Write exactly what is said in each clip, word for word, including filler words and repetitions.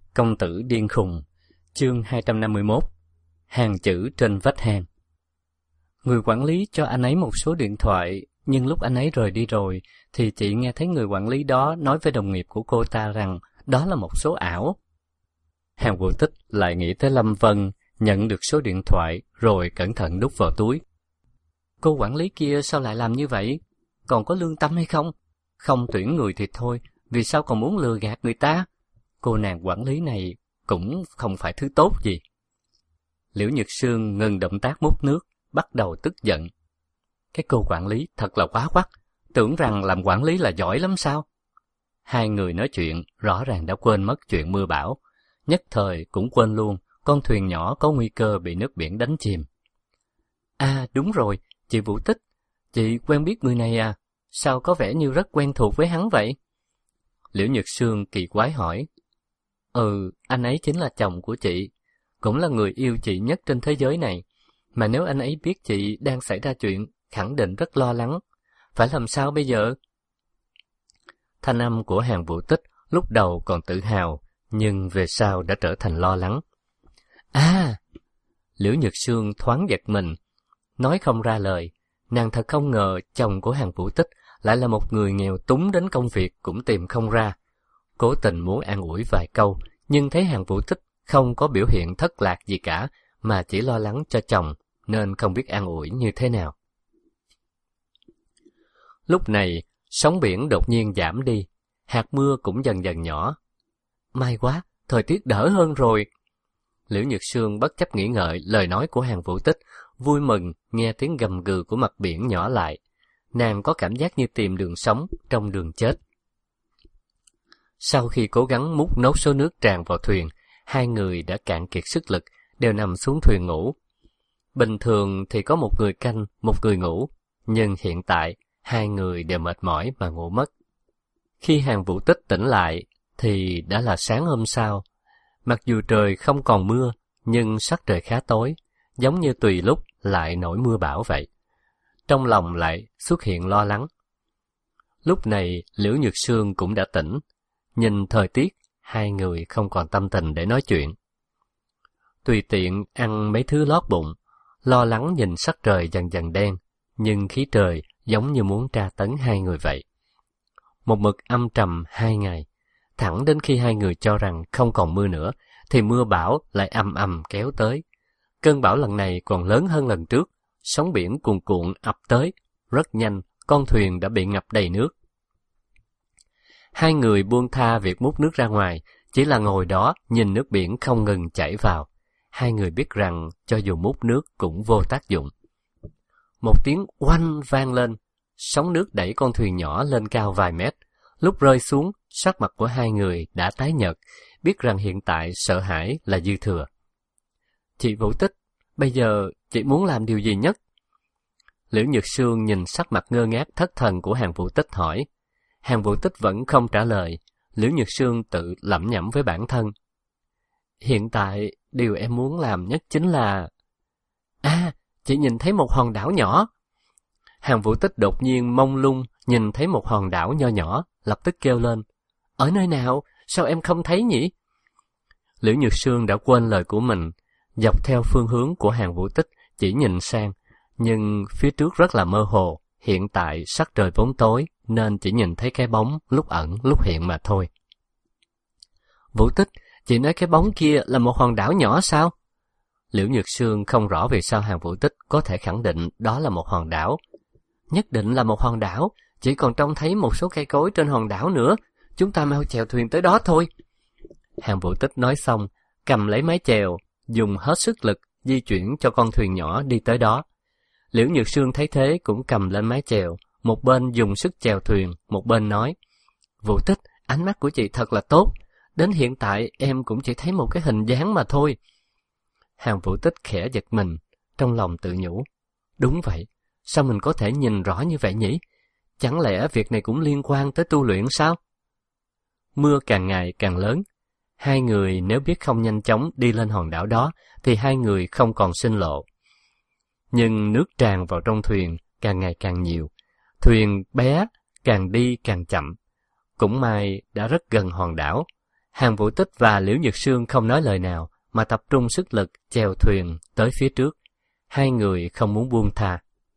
Công tử điên khùng. Chương hai trăm năm mươi mốt. Hàng chữ trên vách hang. Người quản lý cho anh ấy một số điện thoại, nhưng lúc anh ấy rời đi rồi, thì chị nghe thấy người quản lý đó nói với đồng nghiệp của cô ta rằng đó là một số ảo. Hàng Vũ Tích lại nghĩ tới Lâm Vân, nhận được số điện thoại rồi cẩn thận đút vào túi. Cô quản lý kia sao lại làm như vậy? Còn có lương tâm hay không? Không tuyển người thì thôi, vì sao còn muốn lừa gạt người ta? Cô nàng quản lý này cũng không phải thứ tốt gì. Liễu Nhược Sương ngừng động tác múc nước, bắt đầu tức giận. Cái cô quản lý thật là quá quắt, tưởng rằng làm quản lý là giỏi lắm sao? Hai người nói chuyện rõ ràng đã quên mất chuyện mưa bão, nhất thời cũng quên luôn con thuyền nhỏ có nguy cơ bị nước biển đánh chìm. À đúng rồi, chị Vũ Tích, chị quen biết người này à? Sao có vẻ như rất quen thuộc với hắn vậy? Liễu Nhược Sương kỳ quái hỏi. Ừ, anh ấy chính là chồng của chị, cũng là người yêu chị nhất trên thế giới này. Mà nếu anh ấy biết chị đang xảy ra chuyện, khẳng định rất lo lắng. Phải làm sao bây giờ? Thanh âm của Hàng Vũ Tích lúc đầu còn tự hào, nhưng về sau đã trở thành lo lắng. À! Liễu Nhược Sương thoáng giật mình, nói không ra lời. Nàng thật không ngờ chồng của Hàng Vũ Tích lại là một người nghèo túng đến công việc cũng tìm không ra. Cố tình muốn an ủi vài câu, nhưng thấy Hàng Vũ Tích không có biểu hiện thất lạc gì cả, mà chỉ lo lắng cho chồng, nên không biết an ủi như thế nào. Lúc này, sóng biển đột nhiên giảm đi, hạt mưa cũng dần dần nhỏ. May quá, thời tiết đỡ hơn rồi. Liễu Nhược Sương bất chấp nghĩ ngợi lời nói của Hàng Vũ Tích, vui mừng nghe tiếng gầm gừ của mặt biển nhỏ lại. Nàng có cảm giác như tìm đường sống trong đường chết. Sau khi cố gắng múc nốt số nước tràn vào thuyền, hai người đã cạn kiệt sức lực, đều nằm xuống thuyền ngủ. Bình thường thì có một người canh, một người ngủ, nhưng hiện tại hai người đều mệt mỏi mà ngủ mất. Khi Hàng Vũ Tích tỉnh lại thì đã là sáng hôm sau. Mặc dù trời không còn mưa, nhưng sắc trời khá tối, giống như tùy lúc lại nổi mưa bão vậy. Trong lòng lại xuất hiện lo lắng. Lúc này Liễu Nhược Sương cũng đã tỉnh. Nhìn thời tiết, hai người không còn tâm tình để nói chuyện. Tùy tiện ăn mấy thứ lót bụng, lo lắng nhìn sắc trời dần dần đen, nhưng khí trời giống như muốn tra tấn hai người vậy. Một mực âm trầm hai ngày, thẳng đến khi hai người cho rằng không còn mưa nữa, thì mưa bão lại ầm ầm kéo tới. Cơn bão lần này còn lớn hơn lần trước, sóng biển cuồn cuộn ập tới, rất nhanh, con thuyền đã bị ngập đầy nước. Hai người buông tha việc múc nước ra ngoài, chỉ là ngồi đó nhìn nước biển không ngừng chảy vào. Hai người biết rằng cho dù múc nước cũng vô tác dụng. Một tiếng oanh vang lên, sóng nước đẩy con thuyền nhỏ lên cao vài mét. Lúc rơi xuống, sắc mặt của hai người đã tái nhợt, biết rằng hiện tại sợ hãi là dư thừa. Chị Vũ Tích, bây giờ chị muốn làm điều gì nhất? Liễu Nhược Sương nhìn sắc mặt ngơ ngác thất thần của Hàng Vũ Tích hỏi. Hàng Vũ Tích vẫn không trả lời. Liễu Nhược Sương tự lẩm nhẩm với bản thân. Hiện tại, điều em muốn làm nhất chính là... À, chị nhìn thấy một hòn đảo nhỏ. Hàng Vũ Tích đột nhiên mông lung nhìn thấy một hòn đảo nho nhỏ, lập tức kêu lên. Ở nơi nào? Sao em không thấy nhỉ? Liễu Nhược Sương đã quên lời của mình, dọc theo phương hướng của Hàng Vũ Tích chỉ nhìn sang, nhưng phía trước rất là mơ hồ. Hiện tại sắc trời vốn tối, nên chỉ nhìn thấy cái bóng lúc ẩn lúc hiện mà thôi. Vũ Tích, chị nói cái bóng kia là một hòn đảo nhỏ sao? Liễu Nhược Sương không rõ vì sao Hàng Vũ Tích có thể khẳng định đó là một hòn đảo. Nhất định là một hòn đảo, chỉ còn trông thấy một số cây cối trên hòn đảo nữa. Chúng ta mau chèo thuyền tới đó thôi. Hàng Vũ Tích nói xong, cầm lấy mái chèo, dùng hết sức lực di chuyển cho con thuyền nhỏ đi tới đó. Liễu Nhược Sương thấy thế cũng cầm lên mái chèo, một bên dùng sức chèo thuyền, một bên nói. Vũ Tích, ánh mắt của chị thật là tốt. Đến hiện tại em cũng chỉ thấy một cái hình dáng mà thôi. Hàng Vũ Tích khẽ giật mình, trong lòng tự nhủ. Đúng vậy, sao mình có thể nhìn rõ như vậy nhỉ? Chẳng lẽ việc này cũng liên quan tới tu luyện sao? Mưa càng ngày càng lớn. Hai người nếu biết không nhanh chóng đi lên hòn đảo đó, thì hai người không còn sinh lộ. Nhưng nước tràn vào trong thuyền càng ngày càng nhiều. Thuyền bé, càng đi càng chậm. Cũng may đã rất gần hòn đảo. Hàn Vũ Tích và Liễu Nhược Sương không nói lời nào, mà tập trung sức lực chèo thuyền tới phía trước. Hai người không muốn buông tha.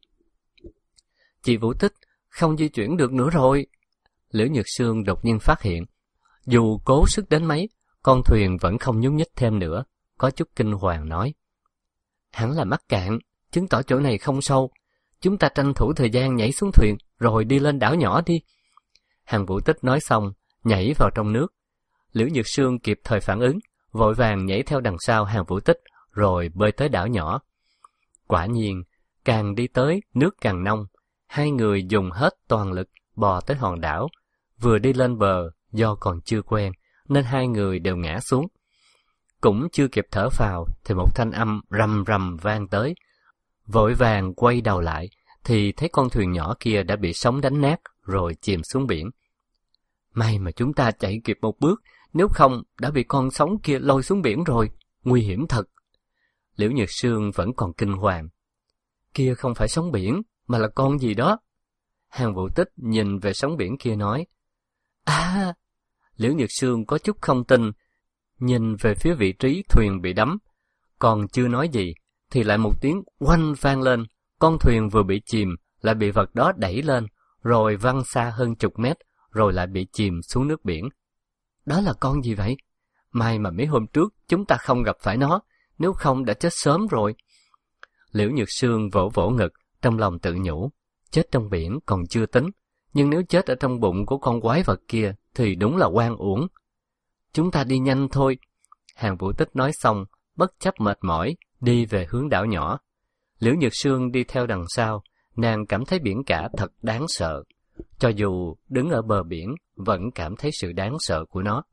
Chị Vũ Tích, không di chuyển được nữa rồi. Liễu Nhược Sương đột nhiên phát hiện, dù cố sức đến mấy, con thuyền vẫn không nhúc nhích thêm nữa, có chút kinh hoàng nói. Hẳn là mắc cạn, chứng tỏ chỗ này không sâu. Chúng ta tranh thủ thời gian nhảy xuống thuyền, rồi đi lên đảo nhỏ đi. Hàn Vũ Tích nói xong, nhảy vào trong nước. Liễu Nhược Sương kịp thời phản ứng, vội vàng nhảy theo đằng sau Hàn Vũ Tích, rồi bơi tới đảo nhỏ. Quả nhiên, càng đi tới, nước càng nông. Hai người dùng hết toàn lực bò tới hòn đảo. Vừa đi lên bờ, do còn chưa quen, nên hai người đều ngã xuống. Cũng chưa kịp thở phào, thì một thanh âm rầm rầm vang tới. Vội vàng quay đầu lại, thì thấy con thuyền nhỏ kia đã bị sóng đánh nát, rồi chìm xuống biển. May mà chúng ta chạy kịp một bước, nếu không đã bị con sóng kia lôi xuống biển rồi, nguy hiểm thật. Liễu Nhược Sương vẫn còn kinh hoàng. Kia không phải sóng biển, mà là con gì đó. Hàn Vũ Tích nhìn về sóng biển kia nói. À! Liễu Nhược Sương có chút không tin, nhìn về phía vị trí thuyền bị đắm. Còn chưa nói gì, thì lại một tiếng oanh vang lên. Con thuyền vừa bị chìm, lại bị vật đó đẩy lên, rồi văng xa hơn chục mét, rồi lại bị chìm xuống nước biển. Đó là con gì vậy? May mà mấy hôm trước chúng ta không gặp phải nó, nếu không đã chết sớm rồi. Liễu Nhược Sương vỗ vỗ ngực, trong lòng tự nhủ. Chết trong biển còn chưa tính, nhưng nếu chết ở trong bụng của con quái vật kia thì đúng là oan uổng. Chúng ta đi nhanh thôi. Hàn Vũ Tích nói xong, bất chấp mệt mỏi, đi về hướng đảo nhỏ. Liễu Nhược Sương đi theo đằng sau, nàng cảm thấy biển cả thật đáng sợ. Cho dù đứng ở bờ biển, vẫn cảm thấy sự đáng sợ của nó.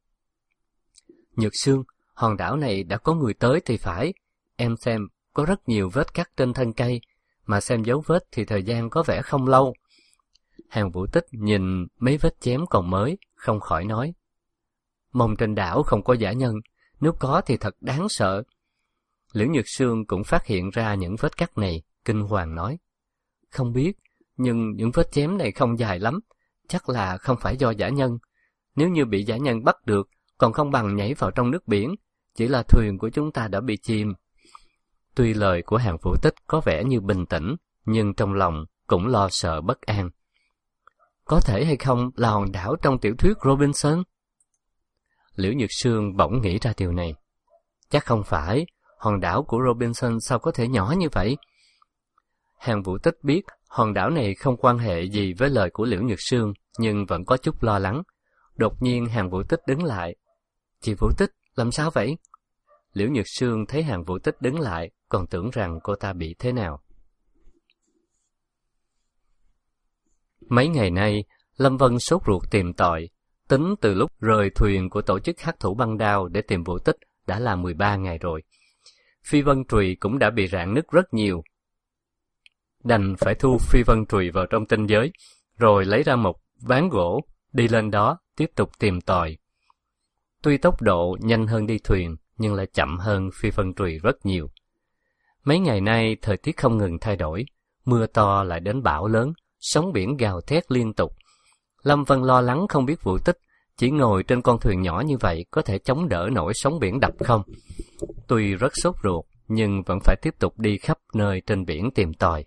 Nhược Sương, hòn đảo này đã có người tới thì phải. Em xem, có rất nhiều vết cắt trên thân cây, mà xem dấu vết thì thời gian có vẻ không lâu. Hàn Vũ Tích nhìn mấy vết chém còn mới, không khỏi nói. Mong trên đảo không có dã nhân, nếu có thì thật đáng sợ. Liễu Nhược Sương cũng phát hiện ra những vết cắt này, kinh hoàng nói. Không biết, nhưng những vết chém này không dài lắm, chắc là không phải do dã nhân. Nếu như bị dã nhân bắt được, còn không bằng nhảy vào trong nước biển, chỉ là thuyền của chúng ta đã bị chìm. Tuy lời của Hàn Vũ Tích có vẻ như bình tĩnh, nhưng trong lòng cũng lo sợ bất an. Có thể hay không là hòn đảo trong tiểu thuyết Robinson? Liễu Nhược Sương bỗng nghĩ ra điều này. Chắc không phải, hòn đảo của Robinson sao có thể nhỏ như vậy? Hàn Vũ Tích biết hòn đảo này không quan hệ gì với lời của Liễu Nhược Sương, nhưng vẫn có chút lo lắng. Đột nhiên Hàn Vũ Tích đứng lại. Chị Vũ Tích, làm sao vậy? Liễu Nhược Sương thấy Hàn Vũ Tích đứng lại, còn tưởng rằng cô ta bị thế nào. Mấy ngày nay, Lâm Vân sốt ruột tìm tòi. Tính từ lúc rời thuyền của tổ chức hắc thủ băng đao để tìm Vũ Tích đã là mười ba ngày rồi. Phi vân trùy cũng đã bị rạn nứt rất nhiều. Đành phải thu phi vân trùy vào trong tinh giới, rồi lấy ra một ván gỗ, đi lên đó, tiếp tục tìm tòi. Tuy tốc độ nhanh hơn đi thuyền, nhưng lại chậm hơn phi vân trùy rất nhiều. Mấy ngày nay, thời tiết không ngừng thay đổi, mưa to lại đến bão lớn, sóng biển gào thét liên tục. Lâm Vân lo lắng không biết Vũ Tích chỉ ngồi trên con thuyền nhỏ như vậy có thể chống đỡ nổi sóng biển đập không. Tuy rất sốt ruột, nhưng vẫn phải tiếp tục đi khắp nơi trên biển tìm tòi.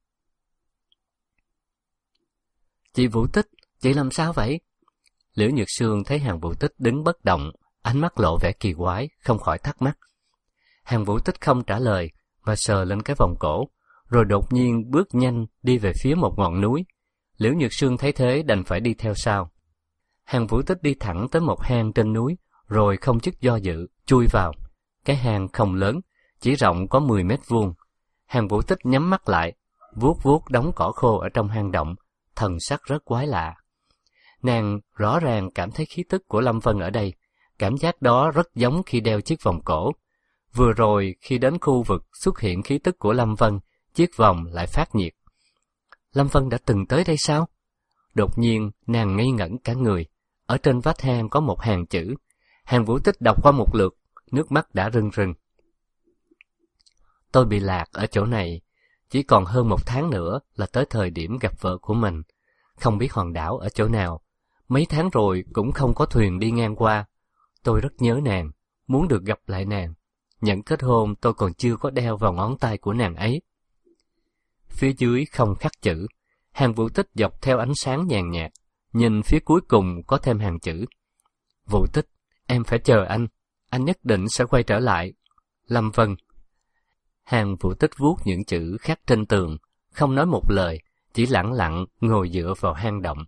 Chị Vũ Tích, chị làm sao vậy? Liễu Nhược Sương thấy Hàn Vũ Tích đứng bất động, ánh mắt lộ vẻ kỳ quái, không khỏi thắc mắc. Hàn Vũ Tích không trả lời, mà sờ lên cái vòng cổ, rồi đột nhiên bước nhanh đi về phía một ngọn núi. Liễu Nhược Sương thấy thế đành phải đi theo sau. Hàn Vũ Tích đi thẳng tới một hang trên núi, rồi không chút do dự, chui vào. Cái hang không lớn, chỉ rộng có mười mét vuông. Hàn Vũ Tích nhắm mắt lại, vuốt vuốt đống cỏ khô ở trong hang động, thần sắc rất quái lạ. Nàng rõ ràng cảm thấy khí tức của Lâm Vân ở đây, cảm giác đó rất giống khi đeo chiếc vòng cổ. Vừa rồi khi đến khu vực xuất hiện khí tức của Lâm Vân, chiếc vòng lại phát nhiệt. Lâm Vân đã từng tới đây sao? Đột nhiên nàng ngây ngẩn cả người. Ở trên vách hang có một hàng chữ. Hàn Vũ Tích đọc qua một lượt, nước mắt đã rưng rưng. Tôi bị lạc ở chỗ này, chỉ còn hơn một tháng nữa là tới thời điểm gặp vợ của mình. Không biết hòn đảo ở chỗ nào, mấy tháng rồi cũng không có thuyền đi ngang qua, Tôi rất nhớ nàng, muốn được gặp lại nàng. Nhẫn kết hôn tôi còn chưa có đeo vào ngón tay của nàng ấy. Phía dưới không khắc chữ, Hàng Vũ Tích dọc theo ánh sáng nhàn nhạt, nhìn phía cuối cùng có thêm hàng chữ. Vũ Tích, em phải chờ anh, anh nhất định sẽ quay trở lại. Lâm Vân. Hàng Vũ Tích vuốt những chữ khắc trên tường, không nói một lời, chỉ lẳng lặng ngồi dựa vào hang động.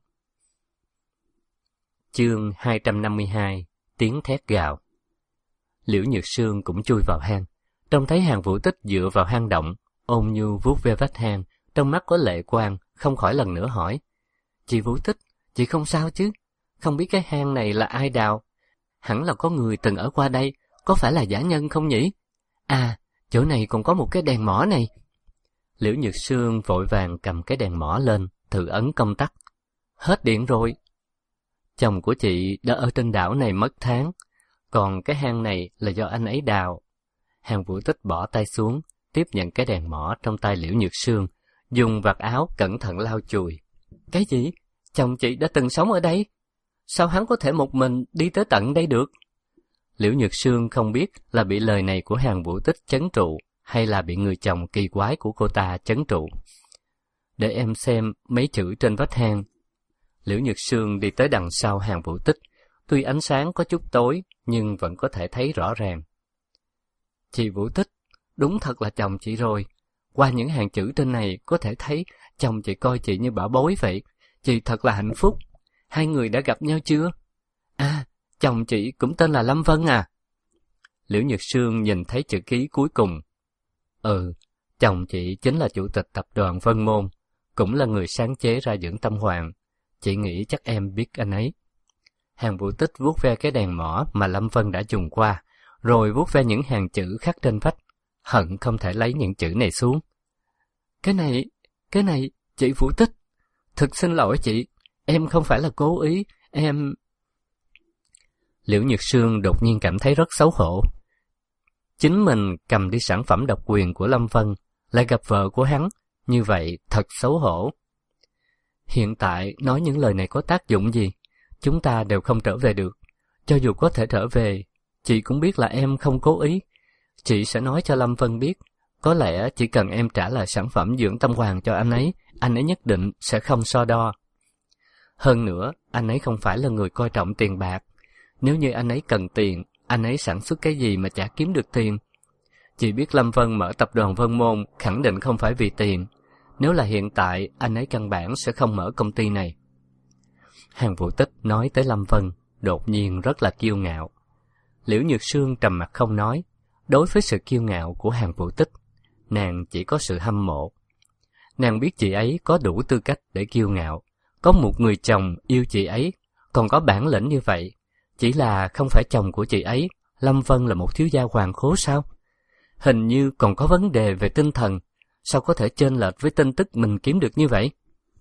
Chương hai trăm năm mươi hai, tiếng thét gào. Liễu Nhược Sương cũng chui vào hang, trông thấy Hàng Vũ Tích dựa vào hang động, ôn nhu vuốt ve vách hang, trong mắt có lệ quang, không khỏi lần nữa hỏi: Chị Vũ Tích, chị không sao chứ? Không biết cái hang này là ai đào? Hẳn là có người từng ở qua đây, có phải là giả nhân không nhỉ? À, chỗ này còn có một cái đèn mỏ này. Liễu Nhược Sương vội vàng cầm cái đèn mỏ lên, thử ấn công tắc. Hết điện rồi. Chồng của chị đã ở trên đảo này mất tháng, còn cái hang này là do anh ấy đào. Hàng Vũ Tích bỏ tay xuống, tiếp nhận cái đèn mỏ trong tay Liễu Nhược Sương, dùng vạt áo cẩn thận lau chùi. Cái gì? Chồng chị đã từng sống ở đây? Sao hắn có thể một mình đi tới tận đây được? Liễu Nhược Sương không biết là bị lời này của Hàng Vũ Tích trấn trụ, hay là bị người chồng kỳ quái của cô ta trấn trụ. Để em xem mấy chữ trên vách hang. Liễu Nhược Sương đi tới đằng sau Hàng Vũ Tích, tuy ánh sáng có chút tối, nhưng vẫn có thể thấy rõ ràng. Chị Vũ Tích, đúng thật là chồng chị rồi. Qua những hàng chữ trên này có thể thấy chồng chị coi chị như bảo bối vậy. Chị thật là hạnh phúc. Hai người đã gặp nhau chưa? À, chồng chị cũng tên là Lâm Vân à? Liễu Nhược Sương nhìn thấy chữ ký cuối cùng. Ừ, chồng chị chính là chủ tịch tập đoàn Vân Môn, cũng là người sáng chế ra Dưỡng Tâm Hoàng. Chị nghĩ chắc em biết anh ấy. Hàng Vũ Tích vuốt ve cái đèn mỏ mà Lâm Vân đã dùng qua, rồi vuốt ve những hàng chữ khắc trên vách, hận không thể lấy những chữ này xuống. Cái này, cái này, chị Vũ Tích, thực xin lỗi chị, em không phải là cố ý, em... Liễu Nhược Sương đột nhiên cảm thấy rất xấu hổ. Chính mình cầm đi sản phẩm độc quyền của Lâm Vân, lại gặp vợ của hắn, như vậy thật xấu hổ. Hiện tại nói những lời này có tác dụng gì? Chúng ta đều không trở về được. Cho dù có thể trở về, chị cũng biết là em không cố ý. Chị sẽ nói cho Lâm Vân biết, có lẽ chỉ cần em trả lại sản phẩm Dưỡng Tâm Hoàng cho anh ấy, anh ấy nhất định sẽ không so đo. Hơn nữa, anh ấy không phải là người coi trọng tiền bạc. Nếu như anh ấy cần tiền, anh ấy sản xuất cái gì mà chả kiếm được tiền. Chị biết Lâm Vân mở tập đoàn Vân Môn khẳng định không phải vì tiền. Nếu là hiện tại, anh ấy căn bản sẽ không mở công ty này. Hàng Vũ Tích nói tới Lâm Vân, đột nhiên rất là kiêu ngạo. Liễu Nhược Sương trầm mặt không nói. Đối với sự kiêu ngạo của Hàng Vũ Tích, nàng chỉ có sự hâm mộ. Nàng biết chị ấy có đủ tư cách để kiêu ngạo. Có một người chồng yêu chị ấy, còn có bản lĩnh như vậy. Chỉ là không phải chồng của chị ấy, Lâm Vân là một thiếu gia hoàng khố sao? Hình như còn có vấn đề về tinh thần. Sao có thể chênh lệch với tin tức mình kiếm được như vậy?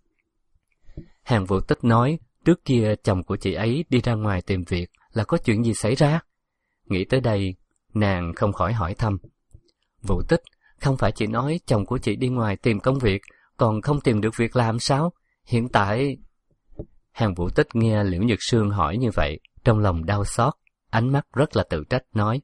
Hàng Vũ Tích nói, trước kia chồng của chị ấy đi ra ngoài tìm việc là có chuyện gì xảy ra? Nghĩ tới đây, nàng không khỏi hỏi thăm. Vũ Tích, không phải chị nói chồng của chị đi ngoài tìm công việc, còn không tìm được việc làm sao? Hiện tại... Hàng Vũ Tích nghe Liễu Nhược Sương hỏi như vậy, trong lòng đau xót, ánh mắt rất là tự trách nói.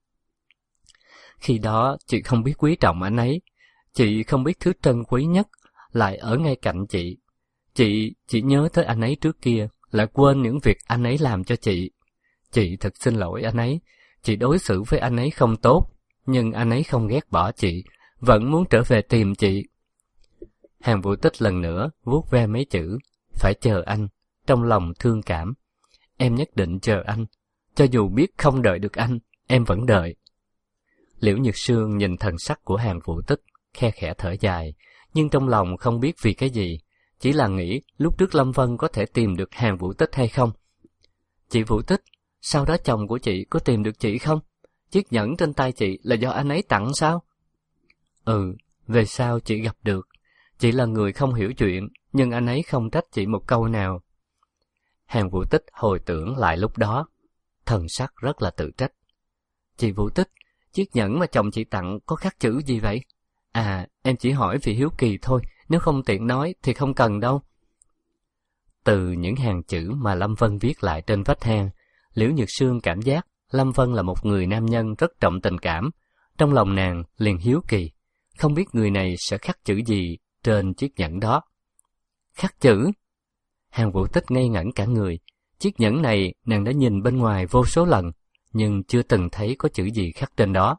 Khi đó, chị không biết quý trọng anh ấy. Chị không biết thứ trân quý nhất lại ở ngay cạnh chị. Chị chỉ nhớ tới anh ấy trước kia, lại quên những việc anh ấy làm cho chị. Chị thật xin lỗi anh ấy. Chị đối xử với anh ấy không tốt, nhưng anh ấy không ghét bỏ chị, vẫn muốn trở về tìm chị. Hàng Vũ Tích lần nữa vuốt ve mấy chữ, phải chờ anh, trong lòng thương cảm. Em nhất định chờ anh, cho dù biết không đợi được anh, em vẫn đợi. Liễu Nhược Sương nhìn thần sắc của Hàng Vũ Tích, khe khẽ thở dài, nhưng trong lòng không biết vì cái gì, chỉ là nghĩ lúc trước Lâm Vân có thể tìm được Hàng Vũ Tích hay không. Chị Vũ Tích, sau đó chồng của chị có tìm được chị không? Chiếc nhẫn trên tay chị là do anh ấy tặng sao? Ừ, về sau chị gặp được. Chị là người không hiểu chuyện, nhưng anh ấy không trách chị một câu nào. Hàng Vũ Tích hồi tưởng lại lúc đó, thần sắc rất là tự trách. Chị Vũ Tích, chiếc nhẫn mà chồng chị tặng có khắc chữ gì vậy? À, em chỉ hỏi vì hiếu kỳ thôi, nếu không tiện nói thì không cần đâu. Từ những hàng chữ mà Lâm Vân viết lại trên vách hang, Liễu Nhược Sương cảm giác Lâm Vân là một người nam nhân rất trọng tình cảm. Trong lòng nàng liền hiếu kỳ, không biết người này sẽ khắc chữ gì trên chiếc nhẫn đó. Khắc chữ? Hàn Vũ Tích ngây ngẩn cả người. Chiếc nhẫn này nàng đã nhìn bên ngoài vô số lần, nhưng chưa từng thấy có chữ gì khắc trên đó.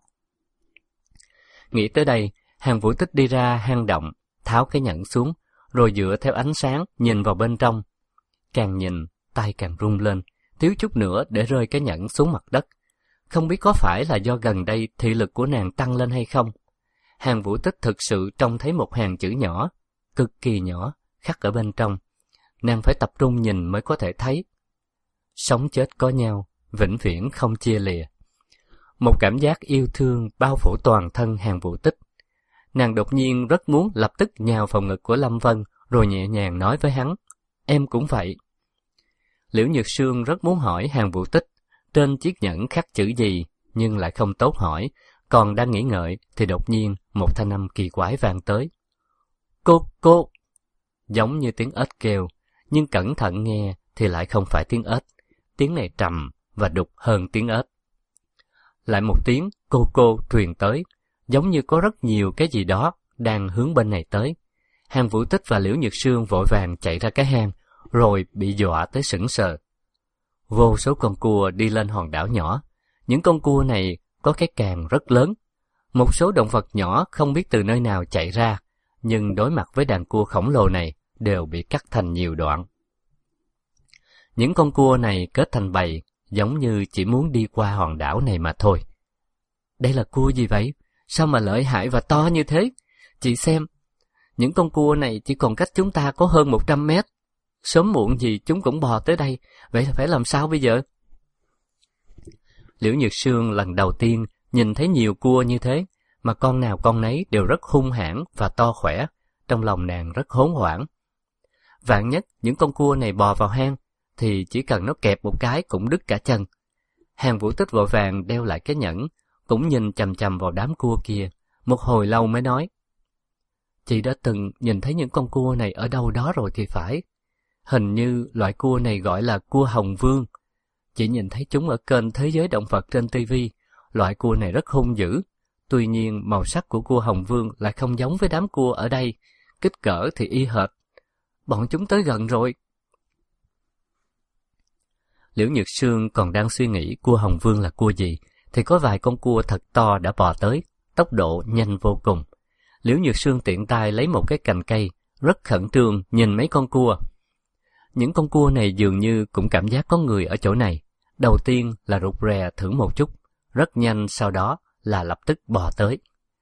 Nghĩ tới đây, Hàn Vũ Tích đi ra hang động, tháo cái nhẫn xuống, rồi dựa theo ánh sáng nhìn vào bên trong. Càng nhìn, tay càng run lên, thiếu chút nữa để rơi cái nhẫn xuống mặt đất. Không biết có phải là do gần đây thị lực của nàng tăng lên hay không. Hàn Vũ Tích thực sự trông thấy một hàng chữ nhỏ, cực kỳ nhỏ, khắc ở bên trong. Nàng phải tập trung nhìn mới có thể thấy. Sống chết có nhau, vĩnh viễn không chia lìa. Một cảm giác yêu thương bao phủ toàn thân Hàn Vũ Tích. Nàng đột nhiên rất muốn lập tức nhào vào ngực của Lâm Vân, rồi nhẹ nhàng nói với hắn, em cũng vậy. Liễu Nhược Sương rất muốn hỏi Hàn Vũ Tích trên chiếc nhẫn khắc chữ gì, nhưng lại không tốt hỏi, còn đang nghĩ ngợi thì đột nhiên một thanh âm kỳ quái vang tới. Cô, cô! Giống như tiếng ếch kêu, nhưng cẩn thận nghe thì lại không phải tiếng ếch. Tiếng này trầm và đục hơn tiếng ếch. Lại một tiếng cô cô truyền tới, giống như có rất nhiều cái gì đó đang hướng bên này tới. Hàn Vũ Tích và Liễu Nhược Sương vội vàng chạy ra cái hang, rồi bị dọa tới sững sờ. Vô số con cua đi lên hòn đảo nhỏ. Những con cua này có cái càng rất lớn. Một số động vật nhỏ không biết từ nơi nào chạy ra, nhưng đối mặt với đàn cua khổng lồ này đều bị cắt thành nhiều đoạn. Những con cua này kết thành bầy, giống như chỉ muốn đi qua hòn đảo này mà thôi. Đây là cua gì vậy? Sao mà lợi hại và to như thế? Chị xem, những con cua này chỉ còn cách chúng ta có hơn một trăm mét. Sớm muộn gì chúng cũng bò tới đây, vậy là phải làm sao bây giờ? Liễu Nhược Sương lần đầu tiên nhìn thấy nhiều cua như thế, mà con nào con nấy đều rất hung hãn và to khỏe, trong lòng nàng rất hỗn hoảng. Vạn nhất những con cua này bò vào hang, thì chỉ cần nó kẹp một cái cũng đứt cả chân. Hàn Vũ Tích vội vàng đeo lại cái nhẫn, cũng nhìn chằm chằm vào đám cua kia, một hồi lâu mới nói. Chị đã từng nhìn thấy những con cua này ở đâu đó rồi thì phải. Hình như loại cua này gọi là cua hồng vương. Chị nhìn thấy chúng ở kênh Thế giới động vật trên ti vi. Loại cua này rất hung dữ. Tuy nhiên màu sắc của cua hồng vương lại không giống với đám cua ở đây. Kích cỡ thì y hệt. Bọn chúng tới gần rồi. Liễu Nhược Sương còn đang suy nghĩ cua hồng vương là cua gì, thì có vài con cua thật to đã bò tới, tốc độ nhanh vô cùng. Liễu Nhược Sương tiện tay lấy một cái cành cây, rất khẩn trương nhìn mấy con cua. Những con cua này dường như cũng cảm giác có người ở chỗ này. Đầu tiên là rụt rè thử một chút, rất nhanh sau đó là lập tức bò tới.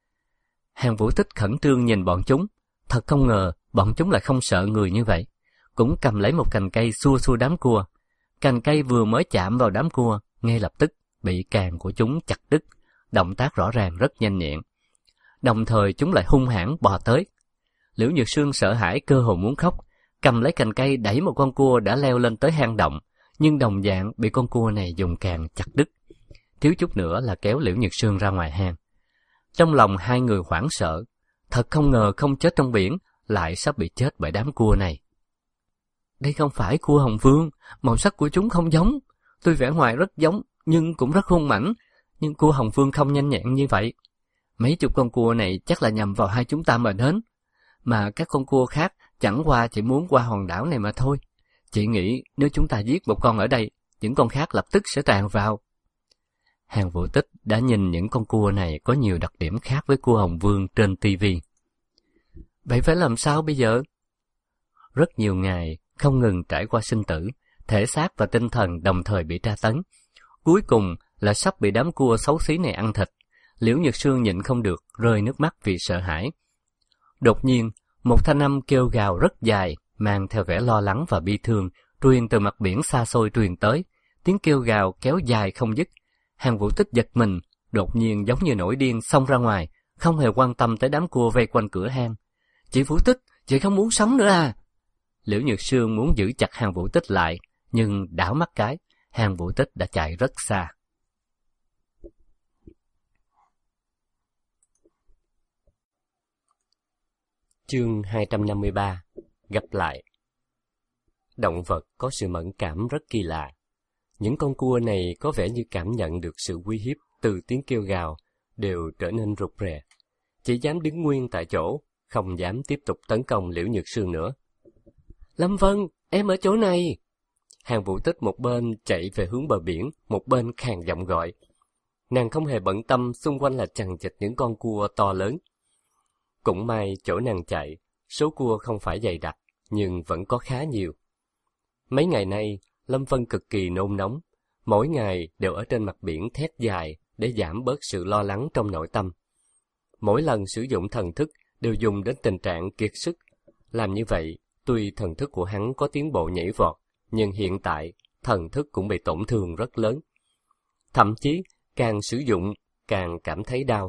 Hàn Vũ Tích khẩn trương nhìn bọn chúng, thật không ngờ bọn chúng lại không sợ người như vậy. Cũng cầm lấy một cành cây xua xua đám cua. Cành cây vừa mới chạm vào đám cua, ngay lập tức bị càng của chúng chặt đứt, động tác rõ ràng rất nhanh nhẹn. Đồng thời chúng lại hung hãn bò tới. Liễu Nhược Sương sợ hãi cơ hồ muốn khóc, cầm lấy cành cây đẩy một con cua đã leo lên tới hang động, nhưng đồng dạng bị con cua này dùng càng chặt đứt. Thiếu chút nữa là kéo Liễu Nhược Sương ra ngoài hang. Trong lòng hai người hoảng sợ, thật không ngờ không chết trong biển, lại sắp bị chết bởi đám cua này. Đây không phải cua hồng vương, màu sắc của chúng không giống. Tuy vẻ ngoài rất giống, nhưng cũng rất hung mãnh. Nhưng cua hồng vương không nhanh nhẹn như vậy. Mấy chục con cua này chắc là nhằm vào hai chúng ta mà đến. Mà các con cua khác chẳng qua chỉ muốn qua hòn đảo này mà thôi. Chị nghĩ nếu chúng ta giết một con ở đây, những con khác lập tức sẽ tràn vào. Hàn Vũ Tích đã nhìn những con cua này có nhiều đặc điểm khác với cua hồng vương trên ti vi. Vậy phải làm sao bây giờ? Rất nhiều ngày không ngừng trải qua sinh tử, thể xác và tinh thần đồng thời bị tra tấn. Cuối cùng là sắp bị đám cua xấu xí này ăn thịt. Liễu Nhược Sương nhịn không được, rơi nước mắt vì sợ hãi. Đột nhiên, một thanh âm kêu gào rất dài, mang theo vẻ lo lắng và bi thương, truyền từ mặt biển xa xôi truyền tới. Tiếng kêu gào kéo dài không dứt. Hàn Vũ Tích giật mình, đột nhiên giống như nổi điên xông ra ngoài, không hề quan tâm tới đám cua vây quanh cửa hang. Chị Vũ Tích, chị không muốn sống nữa à? Liễu Nhược Sương muốn giữ chặt Hàn Vũ Tích lại, nhưng đảo mắt cái, Hàn Vũ Tích đã chạy rất xa. Chương hai trăm năm mươi ba. Gặp lại. Động vật có sự mẫn cảm rất kỳ lạ. Những con cua này có vẻ như cảm nhận được sự uy hiếp từ tiếng kêu gào, đều trở nên rụt rè, chỉ dám đứng nguyên tại chỗ, không dám tiếp tục tấn công Liễu Nhược Sương nữa. Lâm Vân, em ở chỗ này! Hàng Vũ Tích một bên chạy về hướng bờ biển, một bên khàn giọng gọi. Nàng không hề bận tâm xung quanh là chằng chịt những con cua to lớn. Cũng may chỗ nàng chạy, số cua không phải dày đặc, nhưng vẫn có khá nhiều. Mấy ngày nay, Lâm Vân cực kỳ nôn nóng, mỗi ngày đều ở trên mặt biển thét dài để giảm bớt sự lo lắng trong nội tâm. Mỗi lần sử dụng thần thức đều dùng đến tình trạng kiệt sức. Làm như vậy, tuy thần thức của hắn có tiến bộ nhảy vọt, nhưng hiện tại thần thức cũng bị tổn thương rất lớn. Thậm chí, càng sử dụng, càng cảm thấy đau.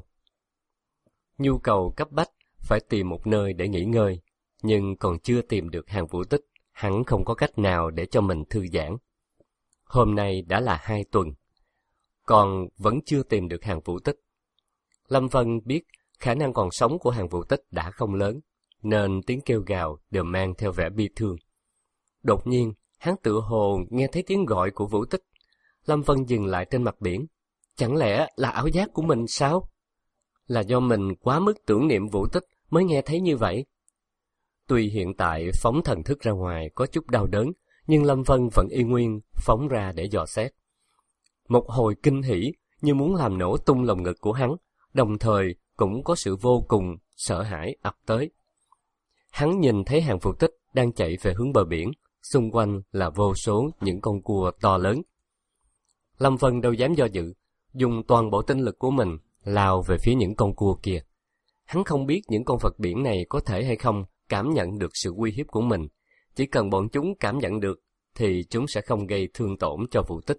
Nhu cầu cấp bách phải tìm một nơi để nghỉ ngơi, nhưng còn chưa tìm được Hàng Vũ Tích, hắn không có cách nào để cho mình thư giãn. Hôm nay đã là hai tuần, còn vẫn chưa tìm được Hàng Vũ Tích. Lâm Vân biết khả năng còn sống của Hàng Vũ Tích đã không lớn, nên tiếng kêu gào đều mang theo vẻ bi thương. Đột nhiên, hắn tự hồ nghe thấy tiếng gọi của Vũ Tích. Lâm Vân dừng lại trên mặt biển. Chẳng lẽ là ảo giác của mình sao? Là do mình quá mức tưởng niệm Vũ Tích mới nghe thấy như vậy. Tuy hiện tại phóng thần thức ra ngoài có chút đau đớn, nhưng Lâm Vân vẫn y nguyên phóng ra để dò xét. Một hồi kinh hỉ như muốn làm nổ tung lồng ngực của hắn, đồng thời cũng có sự vô cùng sợ hãi ập tới. Hắn nhìn thấy Hàng Vũ Tích đang chạy về hướng bờ biển, xung quanh là vô số những con cua to lớn. Lâm Vân đâu dám do dự, dùng toàn bộ tinh lực của mình lao về phía những con cua kia. Hắn không biết những con vật biển này có thể hay không cảm nhận được sự uy hiếp của mình. Chỉ cần bọn chúng cảm nhận được, thì chúng sẽ không gây thương tổn cho Vũ Tích.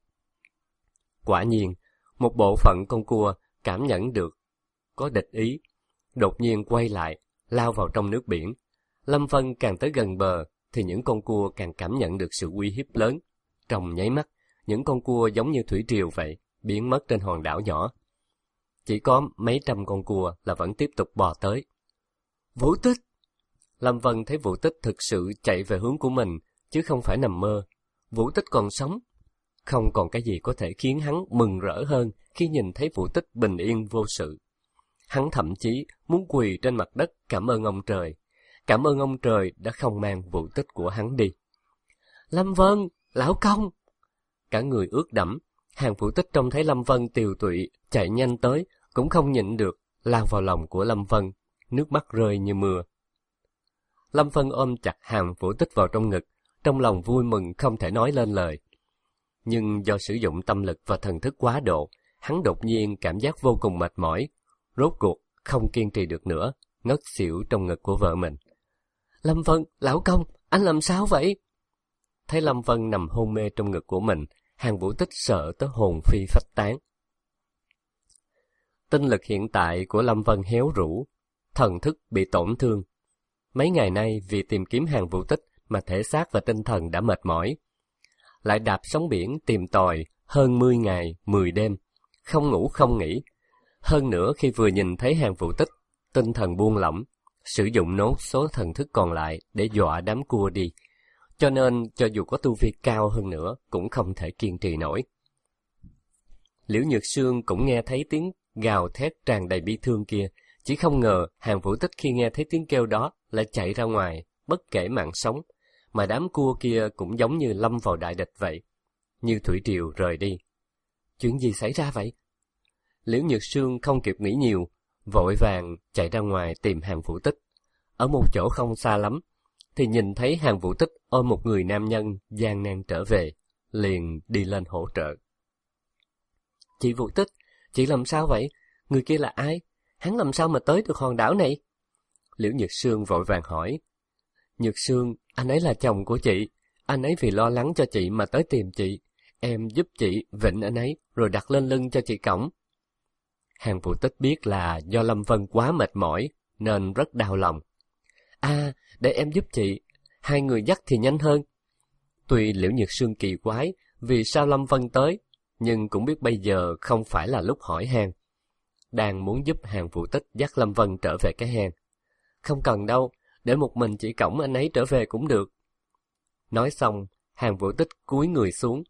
Quả nhiên, một bộ phận con cua cảm nhận được có địch ý, đột nhiên quay lại, lao vào trong nước biển. Lâm Vân càng tới gần bờ, thì những con cua càng cảm nhận được sự uy hiếp lớn. Trong nháy mắt, những con cua giống như thủy triều vậy, biến mất trên hòn đảo nhỏ. Chỉ có mấy trăm con cua là vẫn tiếp tục bò tới. Vũ Tích! Lâm Vân thấy Vũ Tích thực sự chạy về hướng của mình, chứ không phải nằm mơ. Vũ Tích còn sống. Không còn cái gì có thể khiến hắn mừng rỡ hơn khi nhìn thấy Vũ Tích bình yên vô sự. Hắn thậm chí muốn quỳ trên mặt đất cảm ơn ông trời. Cảm ơn ông trời đã không mang Vũ Tích của hắn đi. Lâm Vân! Lão công! Cả người ướt đẫm, Hàng Vũ Tích trông thấy Lâm Vân tiều tụy chạy nhanh tới, cũng không nhịn được, lao vào lòng của Lâm Vân, nước mắt rơi như mưa. Lâm Vân ôm chặt Hàng Vũ Tích vào trong ngực, trong lòng vui mừng không thể nói lên lời. Nhưng do sử dụng tâm lực và thần thức quá độ, hắn đột nhiên cảm giác vô cùng mệt mỏi, rốt cuộc không kiên trì được nữa, ngất xỉu trong ngực của vợ mình. Lâm Vân, lão công, anh làm sao vậy? Thấy Lâm Vân nằm hôn mê trong ngực của mình, Hàng Vũ Tích sợ tới hồn phi phách tán. Tinh lực hiện tại của Lâm Vân héo rũ, thần thức bị tổn thương. Mấy ngày nay vì tìm kiếm Hàng Vũ Tích mà thể xác và tinh thần đã mệt mỏi. Lại đạp sóng biển tìm tòi hơn mười ngày, mười đêm, không ngủ không nghỉ. Hơn nữa khi vừa nhìn thấy Hàng Vũ Tích, tinh thần buông lỏng, sử dụng nốt số thần thức còn lại để dọa đám cua đi. Cho nên, cho dù có tu vi cao hơn nữa, cũng không thể kiên trì nổi. Liễu Nhược Sương cũng nghe thấy tiếng gào thét tràn đầy bi thương kia, chỉ không ngờ Hàng Vũ Tích khi nghe thấy tiếng kêu đó lại chạy ra ngoài, bất kể mạng sống, mà đám cua kia cũng giống như lâm vào đại địch vậy, như thủy triều rời đi. Chuyện gì xảy ra vậy? Liễu Nhược Sương không kịp nghĩ nhiều, vội vàng chạy ra ngoài tìm Hàng Vũ Tích. Ở một chỗ không xa lắm, thì nhìn thấy Hàng Vũ Tích ôm một người nam nhân gian nan trở về, liền đi lên hỗ trợ. Chị Vũ Tích, chị làm sao vậy? Người kia là ai? Hắn làm sao mà tới được hòn đảo này? Liễu Nhược Sương vội vàng hỏi. Nhược Sương, anh ấy là chồng của chị. Anh ấy vì lo lắng cho chị mà tới tìm chị. Em giúp chị vịnh anh ấy rồi đặt lên lưng cho chị cõng. Hàng Vũ Tích biết là do Lâm Vân quá mệt mỏi nên rất đau lòng. À, để em giúp chị. Hai người dắt thì nhanh hơn. Tuy Liễu Nhược Sương kỳ quái vì sao Lâm Vân tới, nhưng cũng biết bây giờ không phải là lúc hỏi han. Đang muốn giúp Hàng Vũ Tích dắt Lâm Vân trở về cái hang. Không cần đâu, để một mình chị cõng anh ấy trở về cũng được. Nói xong, Hàng Vũ Tích cúi người xuống.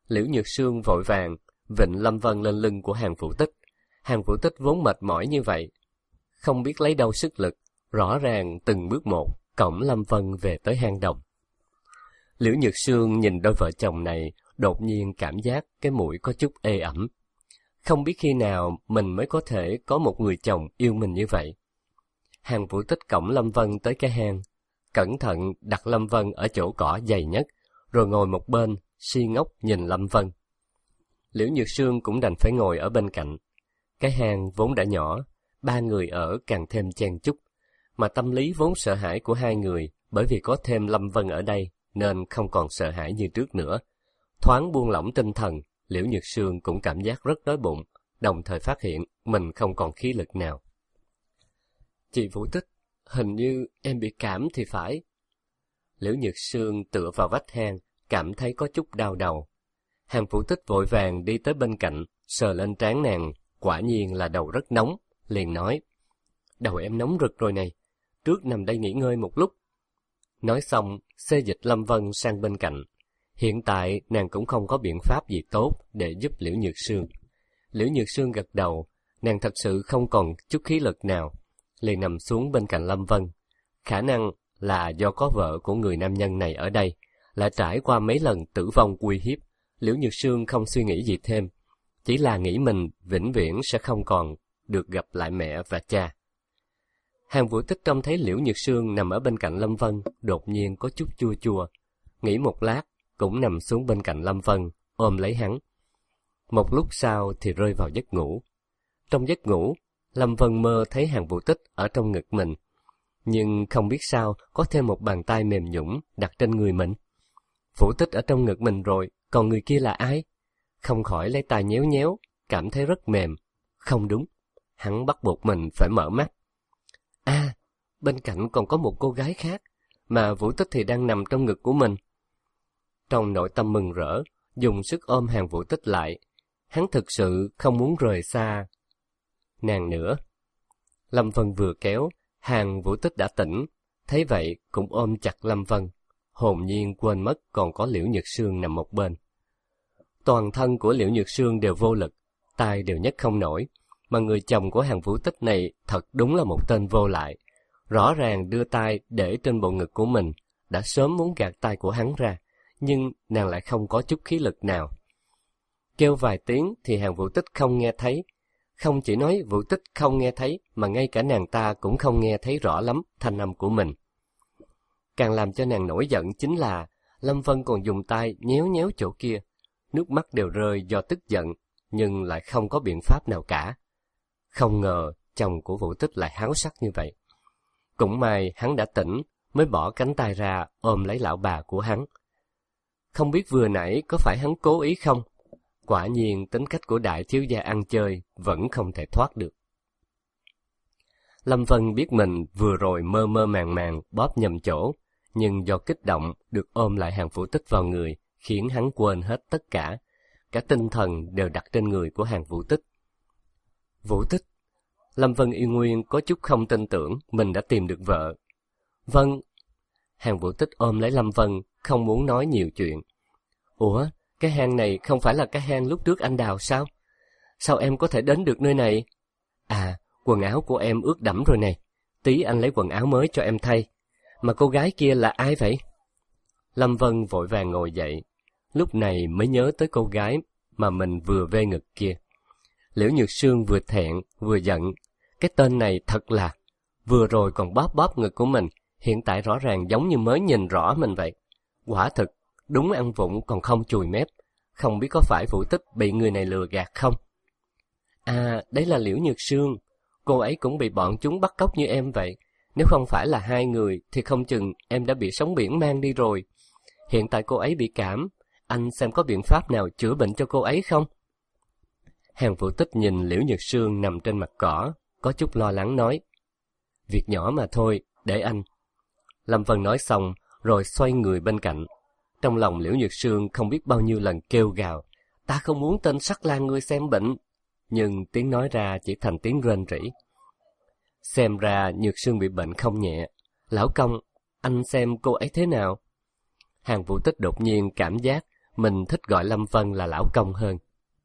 Liễu Nhược Sương vội vàng vịnh Lâm Vân lên lưng của Hàn Vũ Tích. Hàn Vũ Tích vốn mệt mỏi như vậy, không biết lấy đâu sức lực, rõ ràng từng bước một cõng Lâm Vân về tới hang động. Liễu Nhược Sương nhìn đôi vợ chồng này, đột nhiên cảm giác cái mũi có chút ê ẩm. Không biết khi nào mình mới có thể có một người chồng yêu mình như vậy. Hàn Vũ Tích cõng Lâm Vân tới cái hang, cẩn thận đặt Lâm Vân ở chỗ cỏ dày nhất, rồi ngồi một bên, si ngốc nhìn Lâm Vân. Liễu Nhược Sương cũng đành phải ngồi ở bên cạnh. Cái hang vốn đã nhỏ, ba người ở càng thêm chen chúc, mà tâm lý vốn sợ hãi của hai người bởi vì có thêm Lâm Vân ở đây nên không còn sợ hãi như trước nữa. Thoáng buông lỏng tinh thần, Liễu Nhược Sương cũng cảm giác rất đói bụng, đồng thời phát hiện mình không còn khí lực nào. Chị Vũ Tích, hình như em bị cảm thì phải. Liễu Nhược Sương tựa vào vách hang, cảm thấy có chút đau đầu. Hàn Vũ Tích vội vàng đi tới bên cạnh, sờ lên trán nàng, quả nhiên là đầu rất nóng, liền nói: Đầu em nóng rực rồi này, trước nằm đây nghỉ ngơi một lúc. Nói xong, xê dịch Lâm Vân sang bên cạnh. Hiện tại nàng cũng không có biện pháp gì tốt để giúp Liễu Nhược Sương. Liễu Nhược Sương gật đầu, nàng thật sự không còn chút khí lực nào, liền nằm xuống bên cạnh Lâm Vân. Khả năng là do có vợ của người nam nhân này ở đây, lại trải qua mấy lần tử vong uy hiếp. Liễu Nhược Sương không suy nghĩ gì thêm, chỉ là nghĩ mình vĩnh viễn sẽ không còn được gặp lại mẹ và cha. Hàn Vũ Tích trông thấy Liễu Nhược Sương nằm ở bên cạnh Lâm Vân, đột nhiên có chút chua chua. Nghĩ một lát, cũng nằm xuống bên cạnh Lâm Vân, ôm lấy hắn. Một lúc sau thì rơi vào giấc ngủ. Trong giấc ngủ, Lâm Vân mơ thấy Hàn Vũ Tích ở trong ngực mình, nhưng không biết sao có thêm một bàn tay mềm nhũn đặt trên người mình. Vũ Tích ở trong ngực mình rồi, còn người kia là ai? Không khỏi lấy tay nhéo nhéo, cảm thấy rất mềm. Không đúng, hắn bắt buộc mình phải mở mắt. À, bên cạnh còn có một cô gái khác, mà Vũ Tích thì đang nằm trong ngực của mình. Trong nội tâm mừng rỡ, dùng sức ôm Hàn Vũ Tích lại. Hắn thực sự không muốn rời xa nàng nữa. Lâm Vân vừa kéo, Hàn Vũ Tích đã tỉnh, thấy vậy cũng ôm chặt Lâm Vân, hồn nhiên quên mất còn có Liễu Nhược Sương nằm một bên. Toàn thân của Liễu Nhược Sương đều vô lực, tay đều nhấc không nổi, mà người chồng của Hàn Vũ Tích này thật đúng là một tên vô lại. Rõ ràng đưa tay để trên bộ ngực của mình, đã sớm muốn gạt tay của hắn ra, nhưng nàng lại không có chút khí lực nào. Kêu vài tiếng thì Hàn Vũ Tích không nghe thấy. Không chỉ nói Vũ Tích không nghe thấy, mà ngay cả nàng ta cũng không nghe thấy rõ lắm thanh âm của mình. Càng làm cho nàng nổi giận chính là Lâm Vân còn dùng tay nhéo nhéo chỗ kia, nước mắt đều rơi do tức giận, nhưng lại không có biện pháp nào cả. Không ngờ chồng của Vũ Tích lại háo sắc như vậy. Cũng may hắn đã tỉnh, mới bỏ cánh tay ra ôm lấy lão bà của hắn. Không biết vừa nãy có phải hắn cố ý không? Quả nhiên tính cách của đại thiếu gia ăn chơi vẫn không thể thoát được. Lâm Vân biết mình vừa rồi mơ mơ màng màng bóp nhầm chỗ, nhưng do kích động được ôm lại Hàn Vũ Tích vào người, khiến hắn quên hết tất cả. Cả tinh thần đều đặt trên người của Hàn Vũ Tích. Vũ Tích, Lâm Vân y nguyên có chút không tin tưởng mình đã tìm được vợ. Vâng. Hàn Vũ Tích ôm lấy Lâm Vân, không muốn nói nhiều chuyện. Ủa, cái hang này không phải là cái hang lúc trước anh đào sao? Sao em có thể đến được nơi này? À, quần áo của em ướt đẫm rồi này. Tí anh lấy quần áo mới cho em thay. Mà cô gái kia là ai vậy? Lâm Vân vội vàng ngồi dậy. Lúc này mới nhớ tới cô gái mà mình vừa vê ngực kia. Liễu Nhược Sương vừa thẹn vừa giận. Cái tên này thật là... Vừa rồi còn bóp bóp ngực của mình, hiện tại rõ ràng giống như mới nhìn rõ mình vậy. Quả thực, đúng ăn vụng còn không chùi mép. Không biết có phải Vũ Tích bị người này lừa gạt không? À, đấy là Liễu Nhược Sương. Cô ấy cũng bị bọn chúng bắt cóc như em vậy. Nếu không phải là hai người thì không chừng em đã bị sóng biển mang đi rồi. Hiện tại cô ấy bị cảm, anh xem có biện pháp nào chữa bệnh cho cô ấy không? Hàn Vũ Tích nhìn Liễu Nhược Sương nằm trên mặt cỏ, có chút lo lắng nói. Việc nhỏ mà thôi, để anh. Lâm Vân nói xong, rồi xoay người bên cạnh. Trong lòng Liễu Nhược Sương không biết bao nhiêu lần kêu gào. Ta không muốn tên sắc lang ngươi xem bệnh. Nhưng tiếng nói ra chỉ thành tiếng rên rỉ. Xem ra Nhược Sương bị bệnh không nhẹ. Lão công, anh xem cô ấy thế nào? Hàn Vũ Tích đột nhiên cảm giác mình thích gọi Lâm Vân là lão công hơn.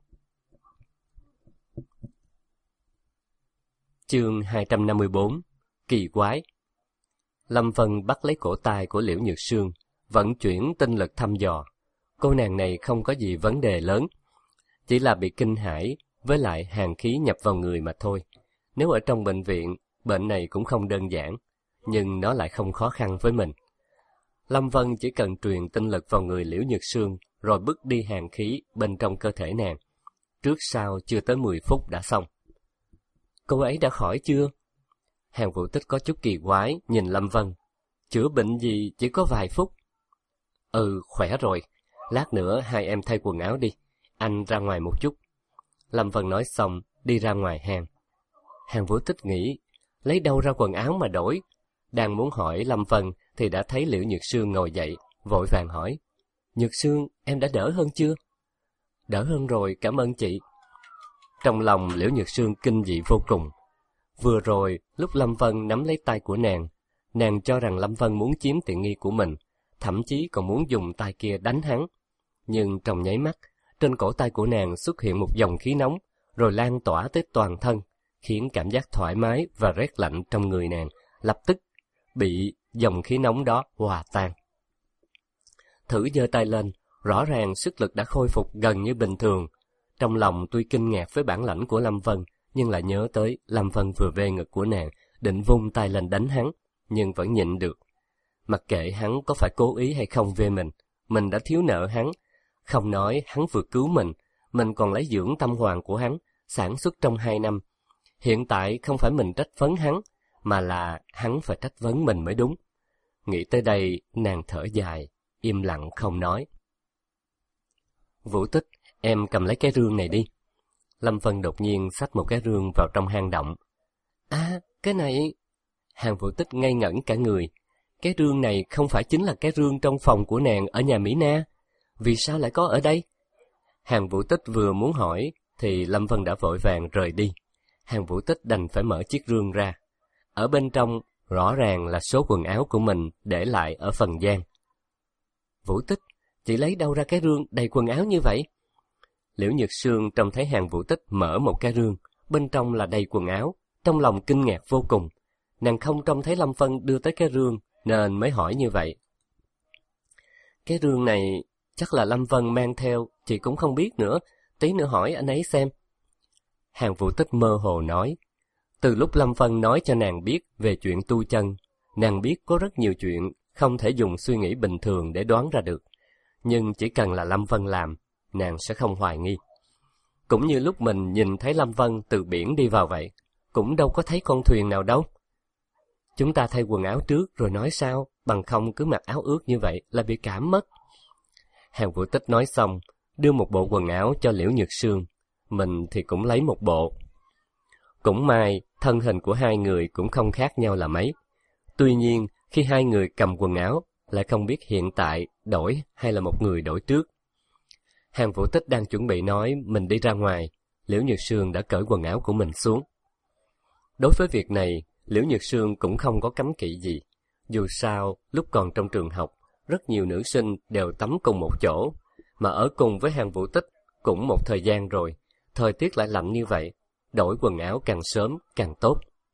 Chương hai trăm năm mươi bốn. Kỳ quái. Lâm Vân bắt lấy cổ tay của Liễu Nhược Sương, vận chuyển tinh lực thăm dò. Cô nàng này không có gì vấn đề lớn, chỉ là bị kinh hãi với lại hàn khí nhập vào người mà thôi. Nếu ở trong bệnh viện, bệnh này cũng không đơn giản, nhưng nó lại không khó khăn với mình. Lâm Vân chỉ cần truyền tinh lực vào người Liễu Nhược Sương, rồi bứt đi hàn khí bên trong cơ thể nàng. Trước sau chưa tới mười phút đã xong. Cô ấy đã khỏi chưa? Hàn Vũ Tích có chút kỳ quái nhìn Lâm Vân. Chữa bệnh gì chỉ có vài phút. Ừ, khỏe rồi. Lát nữa hai em thay quần áo đi. Anh ra ngoài một chút. Lâm Vân nói xong, đi ra ngoài hang. Hàn Vũ Tích nghĩ, lấy đâu ra quần áo mà đổi? Đang muốn hỏi Lâm Vân thì đã thấy Liễu Nhược Sương ngồi dậy, vội vàng hỏi. Nhược Sương, em đã đỡ hơn chưa? Đỡ hơn rồi, cảm ơn chị. Trong lòng Liễu Nhược Sương kinh dị vô cùng. Vừa rồi, lúc Lâm Vân nắm lấy tay của nàng, nàng cho rằng Lâm Vân muốn chiếm tiện nghi của mình, thậm chí còn muốn dùng tay kia đánh hắn. Nhưng trong nháy mắt, trên cổ tay của nàng xuất hiện một dòng khí nóng, rồi lan tỏa tới toàn thân, khiến cảm giác thoải mái và rét lạnh trong người nàng lập tức bị dòng khí nóng đó hòa tan. Thử giơ tay lên, rõ ràng sức lực đã khôi phục gần như bình thường. Trong lòng tuy kinh ngạc với bản lãnh của Lâm Vân, nhưng lại nhớ tới Lâm Vân vừa vê ngực của nàng, định vung tay lên đánh hắn, nhưng vẫn nhịn được. Mặc kệ hắn có phải cố ý hay không về mình, mình đã thiếu nợ hắn. Không nói hắn vừa cứu mình, mình còn lấy dưỡng tâm hoàng của hắn, sản xuất trong hai năm. Hiện tại không phải mình trách phấn hắn, mà là hắn phải trách vấn mình mới đúng. Nghĩ tới đây, nàng thở dài, im lặng không nói. Vũ Tích, em cầm lấy cái rương này đi. Lâm Vân đột nhiên xách một cái rương vào trong hang động. À, cái này... Hàn Vũ Tích ngây ngẩn cả người. Cái rương này không phải chính là cái rương trong phòng của nàng ở nhà Mỹ Na? Vì sao lại có ở đây? Hàn Vũ Tích vừa muốn hỏi, thì Lâm Vân đã vội vàng rời đi. Hàn Vũ Tích đành phải mở chiếc rương ra. Ở bên trong, rõ ràng là số quần áo của mình để lại ở phần gian. Vũ Tích, chị lấy đâu ra cái rương đầy quần áo như vậy? Liễu Nhược Sương trông thấy Hàn Vũ Tích mở một cái rương, bên trong là đầy quần áo, trong lòng kinh ngạc vô cùng. Nàng không trông thấy Lâm Vân đưa tới cái rương, nên mới hỏi như vậy. Cái rương này chắc là Lâm Vân mang theo, chị cũng không biết nữa, tí nữa hỏi anh ấy xem. Hàn Vũ Tích mơ hồ nói, từ lúc Lâm Vân nói cho nàng biết về chuyện tu chân, nàng biết có rất nhiều chuyện không thể dùng suy nghĩ bình thường để đoán ra được. Nhưng chỉ cần là Lâm Vân làm, nàng sẽ không hoài nghi. Cũng như lúc mình nhìn thấy Lâm Vân từ biển đi vào vậy, cũng đâu có thấy con thuyền nào đâu. Chúng ta thay quần áo trước rồi nói sao, bằng không cứ mặc áo ướt như vậy là bị cảm mất. Hàn Vũ Tích nói xong, đưa một bộ quần áo cho Liễu Nhược Sương, mình thì cũng lấy một bộ. Cũng may, thân hình của hai người cũng không khác nhau là mấy. Tuy nhiên, khi hai người cầm quần áo, lại không biết hiện tại đổi hay là một người đổi trước. Hàn Vũ Tích đang chuẩn bị nói mình đi ra ngoài, Liễu Nhược Sương đã cởi quần áo của mình xuống. Đối với việc này, Liễu Nhược Sương cũng không có cấm kỵ gì. Dù sao, lúc còn trong trường học, rất nhiều nữ sinh đều tắm cùng một chỗ, mà ở cùng với Hàn Vũ Tích cũng một thời gian rồi, thời tiết lại lạnh như vậy, đổi quần áo càng sớm càng tốt.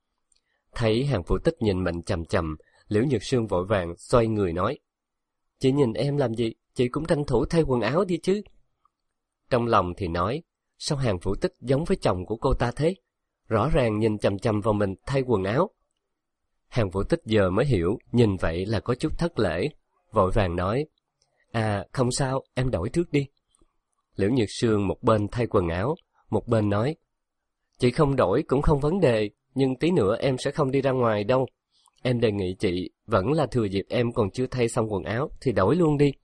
Thấy Hàn Vũ Tích nhìn mình chằm chằm, Liễu Nhược Sương vội vàng xoay người nói, chị nhìn em làm gì, chị cũng tranh thủ thay quần áo đi chứ. Trong lòng thì nói, sao Hàn Vũ Tích giống với chồng của cô ta thế? Rõ ràng nhìn chằm chằm vào mình thay quần áo. Hàn Vũ Tích giờ mới hiểu, nhìn vậy là có chút thất lễ, vội vàng nói, à không sao, em đổi trước đi. Liễu Nhược Sương một bên thay quần áo, một bên nói, chị không đổi cũng không vấn đề, nhưng tí nữa em sẽ không đi ra ngoài đâu. Em đề nghị chị, vẫn là thừa dịp em còn chưa thay xong quần áo, thì đổi luôn đi.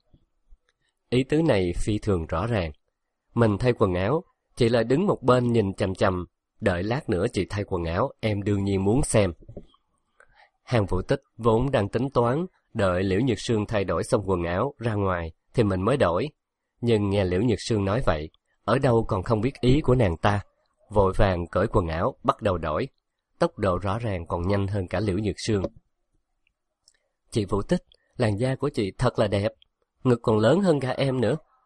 Ý tứ này phi thường rõ ràng. Mình thay quần áo, chị lại đứng một bên nhìn chằm chằm, đợi lát nữa chị thay quần áo, em đương nhiên muốn xem. Hàn Vũ Tích vốn đang tính toán, đợi Liễu Nhược Sương thay đổi xong quần áo ra ngoài, thì mình mới đổi. Nhưng nghe Liễu Nhược Sương nói vậy, ở đâu còn không biết ý của nàng ta, vội vàng cởi quần áo, bắt đầu đổi. Tốc độ rõ ràng còn nhanh hơn cả Liễu Nhược Sương. Chị Vũ Tích, làn da của chị thật là đẹp, ngực còn lớn hơn cả em nữa,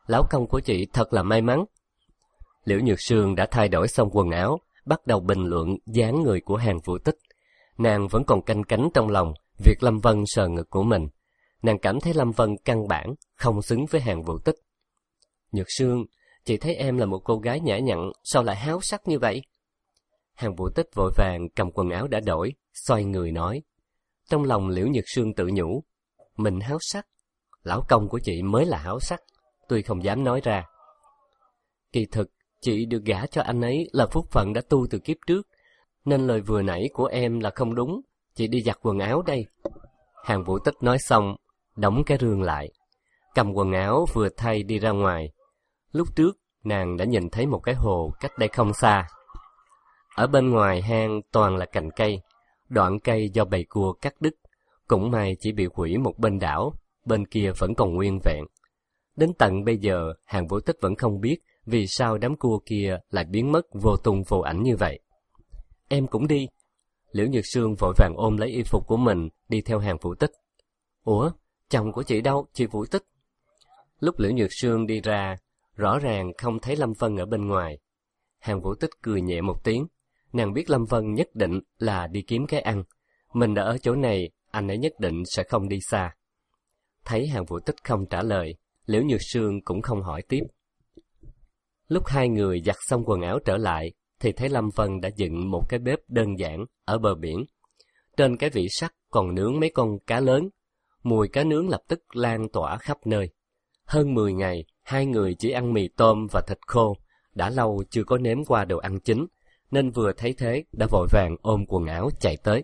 Lão công của chị thật là may mắn. Liễu Nhược Sương đã thay đổi xong quần áo, bắt đầu bình luận dáng người của Hàn Vũ Tích. Nàng vẫn còn canh cánh trong lòng việc Lâm Vân sờ ngực của mình. Nàng cảm thấy Lâm Vân căn bản không xứng với Hàn Vũ Tích. Nhược Sương, chị thấy em là một cô gái nhã nhặn, sao lại háo sắc như vậy? Hàn Vũ Tích vội vàng cầm quần áo đã đổi, xoay người nói. Trong lòng Liễu Nhược Sương tự nhủ, mình háo sắc, lão công của chị mới là háo sắc, tuy không dám nói ra. Kỳ thực, chị được gả cho anh ấy là phúc phận đã tu từ kiếp trước, nên lời vừa nãy của em là không đúng, chị đi giặt quần áo đây. Hàn Vũ Tích nói xong, đóng cái rương lại, cầm quần áo vừa thay đi ra ngoài. Lúc trước, nàng đã nhìn thấy một cái hồ cách đây không xa. Ở bên ngoài hang toàn là cành cây, đoạn cây do bầy cua cắt đứt, cũng may chỉ bị hủy một bên đảo, bên kia vẫn còn nguyên vẹn. Đến tận bây giờ, Hàn Vũ Tích vẫn không biết vì sao đám cua kia lại biến mất vô tung vô ảnh như vậy. Em cũng đi. Liễu Nhược Sương vội vàng ôm lấy y phục của mình, đi theo Hàn Vũ Tích. Ủa, chồng của chị đâu, chị Vũ Tích? Lúc Liễu Nhược Sương đi ra, rõ ràng không thấy Lâm Vân ở bên ngoài. Hàn Vũ Tích cười nhẹ một tiếng, nàng biết Lâm Vân nhất định là đi kiếm cái ăn. Mình đã ở chỗ này, anh ấy nhất định sẽ không đi xa. Thấy Hàn Vũ Tích không trả lời, Liễu Nhược Sương cũng không hỏi tiếp. Lúc hai người giặt xong quần áo trở lại, thì thấy Lâm Vân đã dựng một cái bếp đơn giản ở bờ biển. Trên cái vị sắt còn nướng mấy con cá lớn, mùi cá nướng lập tức lan tỏa khắp nơi. Hơn mười ngày, hai người chỉ ăn mì tôm và thịt khô, đã lâu chưa có nếm qua đồ ăn chính, nên vừa thấy thế đã vội vàng ôm quần áo chạy tới.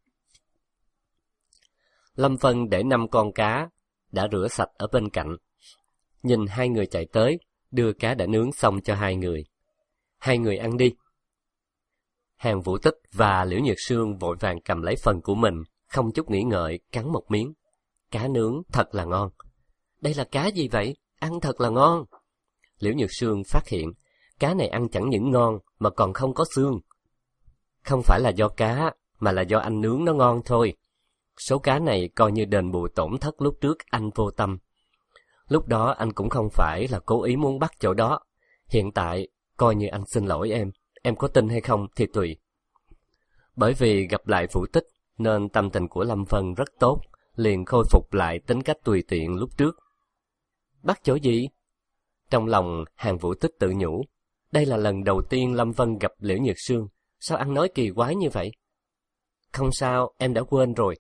Lâm Vân để năm con cá đã rửa sạch ở bên cạnh. Nhìn hai người chạy tới, đưa cá đã nướng xong cho hai người. Hai người ăn đi. Hàn Vũ Tích và Liễu Nhược Sương vội vàng cầm lấy phần của mình, không chút nghĩ ngợi cắn một miếng. Cá nướng thật là ngon. Đây là cá gì vậy? Ăn thật là ngon. Liễu Nhược Sương phát hiện, cá này ăn chẳng những ngon mà còn không có xương. Không phải là do cá, mà là do anh nướng nó ngon thôi. Số cá này coi như đền bù tổn thất lúc trước anh vô tâm. Lúc đó anh cũng không phải là cố ý muốn bắt chỗ đó. Hiện tại, coi như anh xin lỗi em. Em có tin hay không thì tùy. Bởi vì gặp lại Vũ Tích, nên tâm tình của Lâm Vân rất tốt, liền khôi phục lại tính cách tùy tiện lúc trước. Bắt chỗ gì? Trong lòng Hàn Vũ Tích tự nhủ. Đây là lần đầu tiên Lâm Vân gặp Liễu Nhược Sương. Sao ăn nói kỳ quái như vậy? Không sao, em đã quên rồi.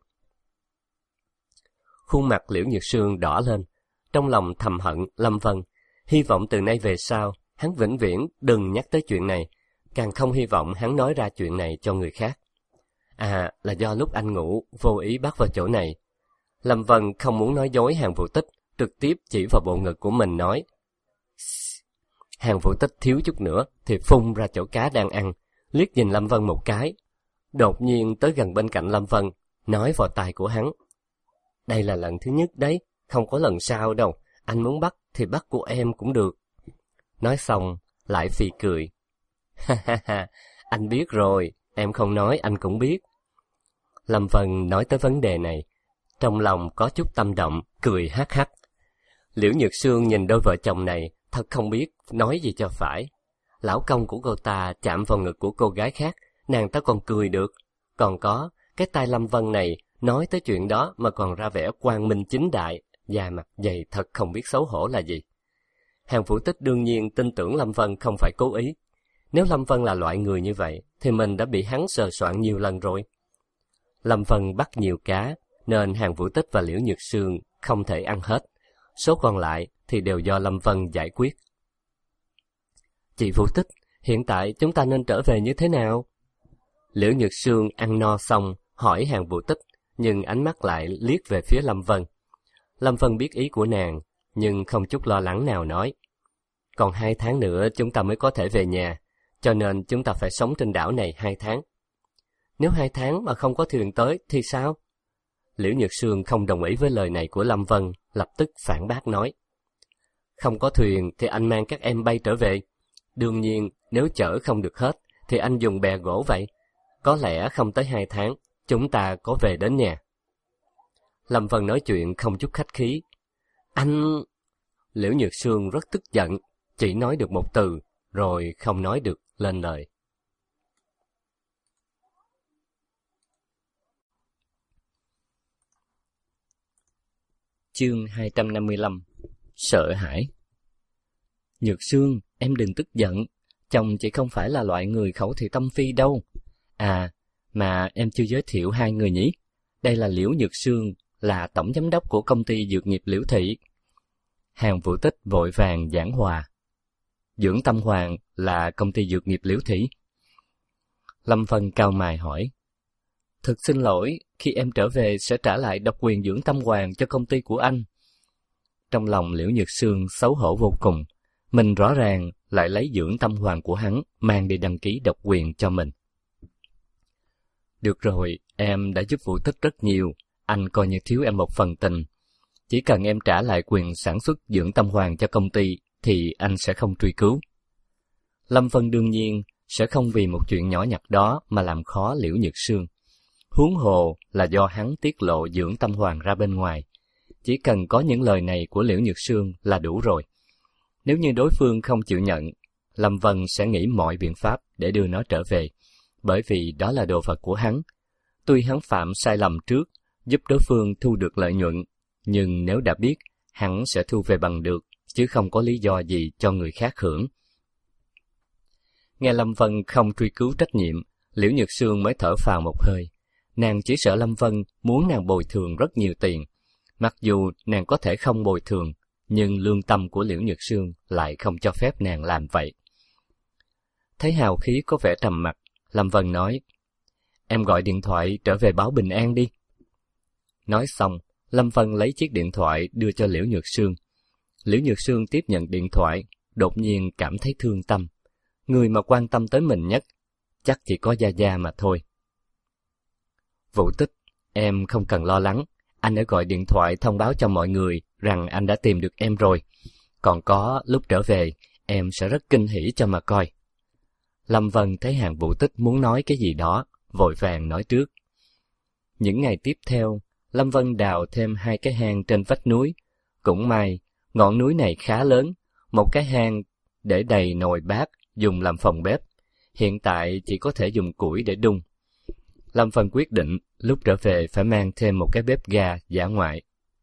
Khuôn mặt Liễu Nhược Sương đỏ lên. Trong lòng thầm hận Lâm Vân. Hy vọng từ nay về sau, hắn vĩnh viễn đừng nhắc tới chuyện này. Càng không hy vọng hắn nói ra chuyện này cho người khác. À, là do lúc anh ngủ, vô ý bắt vào chỗ này. Lâm Vân không muốn nói dối Hàn Vũ Tích, trực tiếp chỉ vào bộ ngực của mình nói. Hàn Vũ Tích thiếu chút nữa thì phun ra chỗ cá đang ăn, liếc nhìn Lâm Vân một cái. Đột nhiên tới gần bên cạnh Lâm Vân, nói vào tai của hắn. Đây là lần thứ nhất đấy, không có lần sau đâu, anh muốn bắt thì bắt của em cũng được. Nói xong, lại phì cười. Ha ha ha, anh biết rồi, em không nói anh cũng biết. Lâm Vân nói tới vấn đề này, trong lòng có chút tâm động, cười hắc hắc. Liễu Nhược Sương nhìn đôi vợ chồng này, thật không biết nói gì cho phải. Lão công của cô ta chạm vào ngực của cô gái khác, nàng ta còn cười được. Còn có, cái tai Lâm Vân này, nói tới chuyện đó mà còn ra vẻ quang minh chính đại, da mặt dày thật không biết xấu hổ là gì. Hàn Vũ Tích đương nhiên tin tưởng Lâm Vân không phải cố ý. Nếu Lâm Vân là loại người như vậy, thì mình đã bị hắn sờ soạn nhiều lần rồi. Lâm Vân bắt nhiều cá, nên Hàn Vũ Tích và Liễu Nhược Sương không thể ăn hết. Số còn lại thì đều do Lâm Vân giải quyết. Chị Vũ Tích, hiện tại chúng ta nên trở về như thế nào? Liễu Nhược Sương ăn no xong, hỏi Hàn Vũ Tích, nhưng ánh mắt lại liếc về phía Lâm Vân. Lâm Vân biết ý của nàng, nhưng không chút lo lắng nào nói. Còn hai tháng nữa chúng ta mới có thể về nhà, cho nên chúng ta phải sống trên đảo này hai tháng. Nếu hai tháng mà không có thuyền tới thì sao? Liễu Nhược Sương không đồng ý với lời này của Lâm Vân, lập tức phản bác nói. Không có thuyền thì anh mang các em bay trở về. Đương nhiên, nếu chở không được hết, thì anh dùng bè gỗ vậy. Có lẽ không tới hai tháng, chúng ta có về đến nhà. Lâm Vân nói chuyện không chút khách khí. Anh... Liễu Nhược Sương rất tức giận, chỉ nói được một từ, rồi không nói được lên lời. Chương hai trăm năm mươi lăm. Sợ hãi. Nhược Sương, em đừng tức giận, chồng chị không phải là loại người khẩu thị tâm phi đâu. À, mà em chưa giới thiệu hai người nhỉ? Đây là Liễu Nhược Sương, là tổng giám đốc của công ty dược nghiệp Liễu Thị. Hàn Vũ Tích vội vàng giảng hòa. Dưỡng Tâm Hoàng là công ty dược nghiệp Liễu Thị. Lâm Vân cau mày hỏi. Thực xin lỗi, khi em trở về sẽ trả lại độc quyền Dưỡng Tâm Hoàng cho công ty của anh. Trong lòng Liễu Nhược Sương xấu hổ vô cùng, mình rõ ràng lại lấy Dưỡng Tâm Hoàng của hắn mang đi đăng ký độc quyền cho mình. Được rồi, em đã giúp Vũ Tích rất nhiều, anh coi như thiếu em một phần tình. Chỉ cần em trả lại quyền sản xuất Dưỡng Tâm Hoàng cho công ty thì anh sẽ không truy cứu. Lâm Vân đương nhiên sẽ không vì một chuyện nhỏ nhặt đó mà làm khó Liễu Nhược Sương. Huống hồ là do hắn tiết lộ Dưỡng Tâm Hoàng ra bên ngoài. Chỉ cần có những lời này của Liễu Nhược Sương là đủ rồi. Nếu như đối phương không chịu nhận, Lâm Vân sẽ nghĩ mọi biện pháp để đưa nó trở về, bởi vì đó là đồ vật của hắn. Tuy hắn phạm sai lầm trước, giúp đối phương thu được lợi nhuận, nhưng nếu đã biết, hắn sẽ thu về bằng được, chứ không có lý do gì cho người khác hưởng. Nghe Lâm Vân không truy cứu trách nhiệm, Liễu Nhược Sương mới thở phào một hơi. Nàng chỉ sợ Lâm Vân muốn nàng bồi thường rất nhiều tiền. Mặc dù nàng có thể không bồi thường, nhưng lương tâm của Liễu Nhược Sương lại không cho phép nàng làm vậy. Thấy hào khí có vẻ trầm mặc, Lâm Vân nói, em gọi điện thoại trở về báo bình an đi. Nói xong, Lâm Vân lấy chiếc điện thoại đưa cho Liễu Nhược Sương. Liễu Nhược Sương tiếp nhận điện thoại, đột nhiên cảm thấy thương tâm. Người mà quan tâm tới mình nhất, chắc chỉ có Gia Gia mà thôi. Vũ Tích, em không cần lo lắng, anh đã gọi điện thoại thông báo cho mọi người rằng anh đã tìm được em rồi. Còn có, lúc trở về, em sẽ rất kinh hỉ cho mà coi. Lâm Vân thấy Hàn Vũ Tích muốn nói cái gì đó, vội vàng nói trước. Những ngày tiếp theo, Lâm Vân đào thêm hai cái hang trên vách núi. Cũng may, ngọn núi này khá lớn, một cái hang để đầy nồi bát dùng làm phòng bếp. Hiện tại chỉ có thể dùng củi để đun. Lâm Vân quyết định lúc trở về phải mang thêm một cái bếp ga dã ngoại.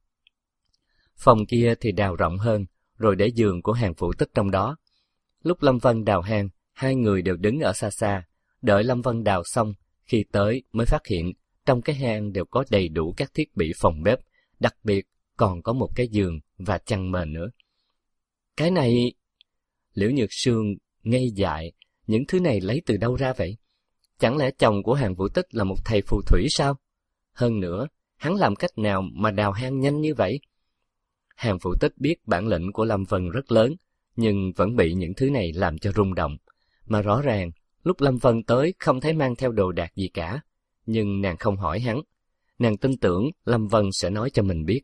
Phòng kia thì đào rộng hơn, rồi để giường của Hàn Vũ Tích trong đó. Lúc Lâm Vân đào hang, hai người đều đứng ở xa xa, đợi Lâm Vân đào xong, khi tới mới phát hiện trong cái hang đều có đầy đủ các thiết bị phòng bếp, đặc biệt còn có một cái giường và chăn mền nữa. Cái này... Liễu Nhược Sương ngây dại, những thứ này lấy từ đâu ra vậy? Chẳng lẽ chồng của Hàn Vũ Tích là một thầy phù thủy sao? Hơn nữa, hắn làm cách nào mà đào hang nhanh như vậy? Hàn Vũ Tích biết bản lĩnh của Lâm Vân rất lớn, nhưng vẫn bị những thứ này làm cho rung động. Mà rõ ràng, lúc Lâm Vân tới không thấy mang theo đồ đạc gì cả, nhưng nàng không hỏi hắn. Nàng tin tưởng Lâm Vân sẽ nói cho mình biết.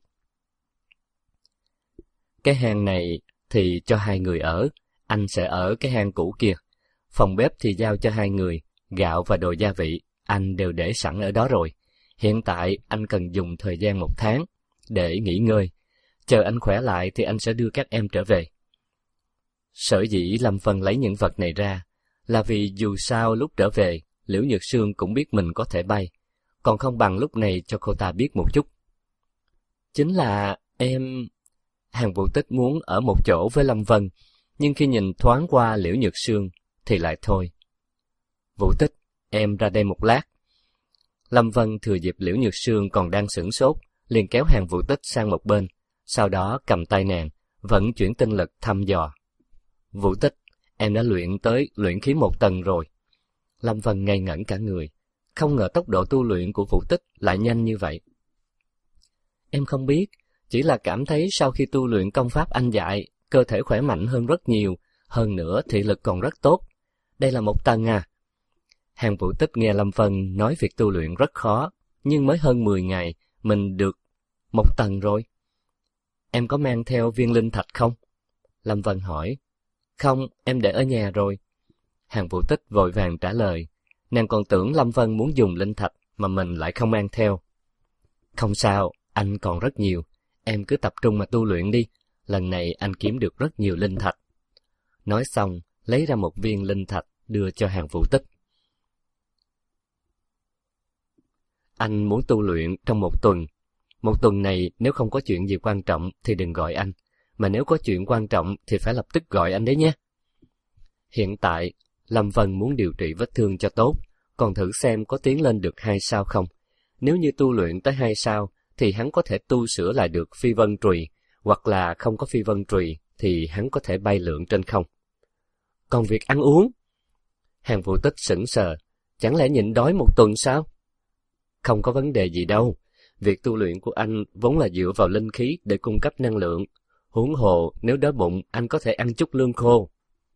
Cái hang này thì cho hai người ở, anh sẽ ở cái hang cũ kia. Phòng bếp thì giao cho hai người, gạo và đồ gia vị, anh đều để sẵn ở đó rồi. Hiện tại anh cần dùng thời gian một tháng để nghỉ ngơi. Chờ anh khỏe lại thì anh sẽ đưa các em trở về. Sở dĩ Lâm Vân lấy những vật này ra là vì dù sao lúc trở về, Liễu Nhược Sương cũng biết mình có thể bay, còn không bằng lúc này cho cô ta biết một chút. Chính là em... Hàn Vũ Tích muốn ở một chỗ với Lâm Vân, nhưng khi nhìn thoáng qua Liễu Nhược Sương thì lại thôi. Vũ Tích, em ra đây một lát. Lâm Vân thừa dịp Liễu Nhược Sương còn đang sửng sốt, liền kéo Hàn Vũ Tích sang một bên, sau đó cầm tay nàng, vận chuyển tinh lực thăm dò. Vũ Tích, em đã luyện tới luyện khí một tầng rồi. Lâm Vân ngây ngẩn cả người, không ngờ tốc độ tu luyện của Vũ Tích lại nhanh như vậy. Em không biết, chỉ là cảm thấy sau khi tu luyện công pháp anh dạy, cơ thể khỏe mạnh hơn rất nhiều, hơn nữa thị lực còn rất tốt. Đây là một tầng à? Hàn Vũ Tích nghe Lâm Vân nói việc tu luyện rất khó, nhưng mới hơn mười ngày, mình được một tầng rồi. Em có mang theo viên linh thạch không? Lâm Vân hỏi. Không, em để ở nhà rồi. Hàn Vũ Tích vội vàng trả lời. Nàng còn tưởng Lâm Vân muốn dùng linh thạch mà mình lại không mang theo. Không sao, anh còn rất nhiều. Em cứ tập trung mà tu luyện đi. lần này anh kiếm được rất nhiều linh thạch. Nói xong, lấy ra một viên linh thạch đưa cho Hàn Vũ Tích. Anh muốn tu luyện trong một tuần. Một tuần này nếu không có chuyện gì quan trọng thì đừng gọi anh, mà nếu có chuyện quan trọng thì phải lập tức gọi anh đấy nhé. Hiện tại, Lâm Vân muốn điều trị vết thương cho tốt, còn thử xem có tiến lên được hai sao không. Nếu như tu luyện tới hai sao, thì hắn có thể tu sửa lại được phi vân trùy, hoặc là không có phi vân trùy, thì hắn có thể bay lượn trên không. Còn việc ăn uống? Hàn Vũ Tích sững sờ, chẳng lẽ nhịn đói một tuần sao? Không có vấn đề gì đâu, việc tu luyện của anh vốn là dựa vào linh khí để cung cấp năng lượng. Huống hồ, nếu đói bụng, anh có thể ăn chút lương khô.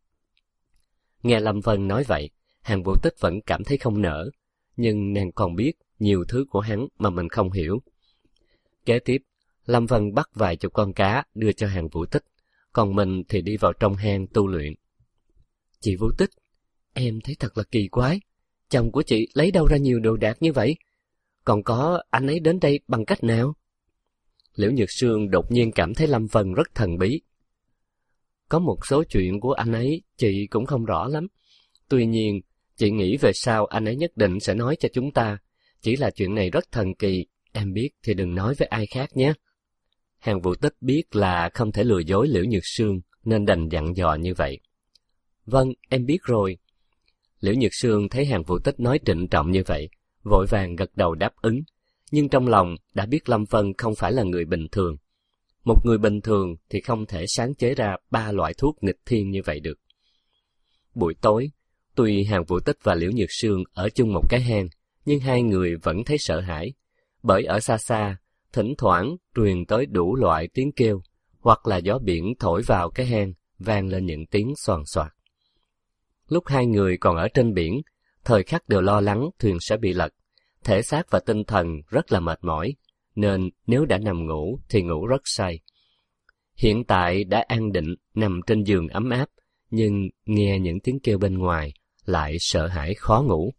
Nghe Lâm Vân nói vậy, Hàn Vũ Tích vẫn cảm thấy không nỡ, nhưng nàng còn biết nhiều thứ của hắn mà mình không hiểu. Kế tiếp, Lâm Vân bắt vài chục con cá đưa cho Hàn Vũ Tích, còn mình thì đi vào trong hang tu luyện. Chị Vũ Tích, em thấy thật là kỳ quái, chồng của chị lấy đâu ra nhiều đồ đạc như vậy? Còn có anh ấy đến đây bằng cách nào? Liễu Nhược Sương đột nhiên cảm thấy Lâm Vân rất thần bí. Có một số chuyện của anh ấy chị cũng không rõ lắm. Tuy nhiên, chị nghĩ về sau anh ấy nhất định sẽ nói cho chúng ta. Chỉ là chuyện này rất thần kỳ, em biết thì đừng nói với ai khác nhé. Hàn Vũ Tích biết là không thể lừa dối Liễu Nhược Sương, nên đành dặn dò như vậy. Vâng, em biết rồi. Liễu Nhược Sương thấy Hàn Vũ Tích nói trịnh trọng như vậy, vội vàng gật đầu đáp ứng, nhưng trong lòng đã biết Lâm Vân không phải là người bình thường. Một người bình thường thì không thể sáng chế ra ba loại thuốc nghịch thiên như vậy được. Buổi tối, tuy Hàn Vũ Tích và Liễu Nhược Sương ở chung một cái hang, nhưng hai người vẫn thấy sợ hãi, bởi ở xa xa, thỉnh thoảng truyền tới đủ loại tiếng kêu, hoặc là gió biển thổi vào cái hang, vang lên những tiếng xoàn xoạc. Lúc hai người còn ở trên biển, thời khắc đều lo lắng thuyền sẽ bị lật, thể xác và tinh thần rất là mệt mỏi, nên nếu đã nằm ngủ thì ngủ rất say. Hiện tại đã an định nằm trên giường ấm áp, nhưng nghe những tiếng kêu bên ngoài lại sợ hãi khó ngủ.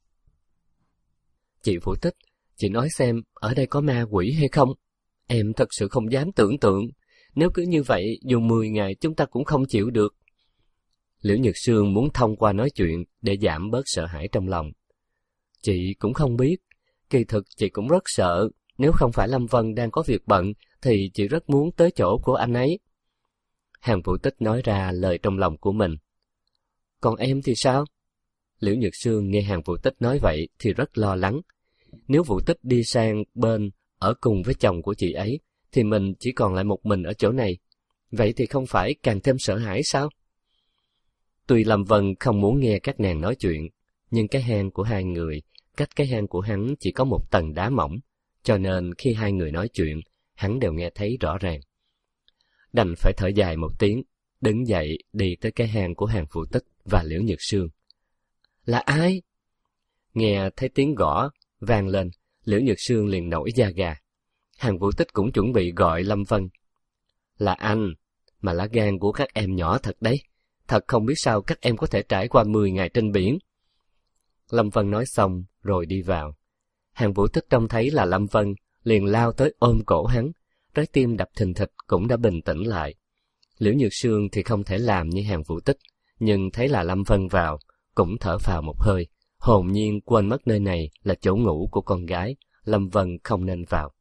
Chị Vũ Tích, chị nói xem ở đây có ma quỷ hay không? Em thật sự không dám tưởng tượng, nếu cứ như vậy dù mười ngày chúng ta cũng không chịu được. Liễu Nhược Sương muốn thông qua nói chuyện để giảm bớt sợ hãi trong lòng. Chị cũng không biết, kỳ thực chị cũng rất sợ, nếu không phải Lâm Vân đang có việc bận thì chị rất muốn tới chỗ của anh ấy. Hàn Vũ Tích nói ra lời trong lòng của mình. Còn em thì sao? Liễu Nhược Sương nghe Hàn Vũ Tích nói vậy thì rất lo lắng. Nếu Vũ Tích đi sang bên ở cùng với chồng của chị ấy thì mình chỉ còn lại một mình ở chỗ này. Vậy thì không phải càng thêm sợ hãi sao? Tuy Lâm Vân không muốn nghe các nàng nói chuyện, nhưng cái hang của hai người, cách cái hang của hắn chỉ có một tầng đá mỏng, cho nên khi hai người nói chuyện, hắn đều nghe thấy rõ ràng. Đành phải thở dài một tiếng, đứng dậy đi tới cái hang của Hàn Vũ Tích và Liễu Nhược Sương. Là ai? Nghe thấy tiếng gõ vang lên, Liễu Nhược Sương liền nổi da gà. Hàn Vũ Tích cũng chuẩn bị gọi Lâm Vân. Là anh, mà lá gan của các em nhỏ thật đấy. Thật không biết sao các em có thể trải qua mười ngày trên biển. Lâm Vân nói xong rồi đi vào. Hàn Vũ Tích trông thấy là Lâm Vân, liền lao tới ôm cổ hắn, trái tim đập thình thịch cũng đã bình tĩnh lại. Liễu Nhược Sương thì không thể làm như Hàn Vũ Tích, nhưng thấy là Lâm Vân vào, cũng thở phào một hơi, hồn nhiên quên mất nơi này là chỗ ngủ của con gái, Lâm Vân không nên vào.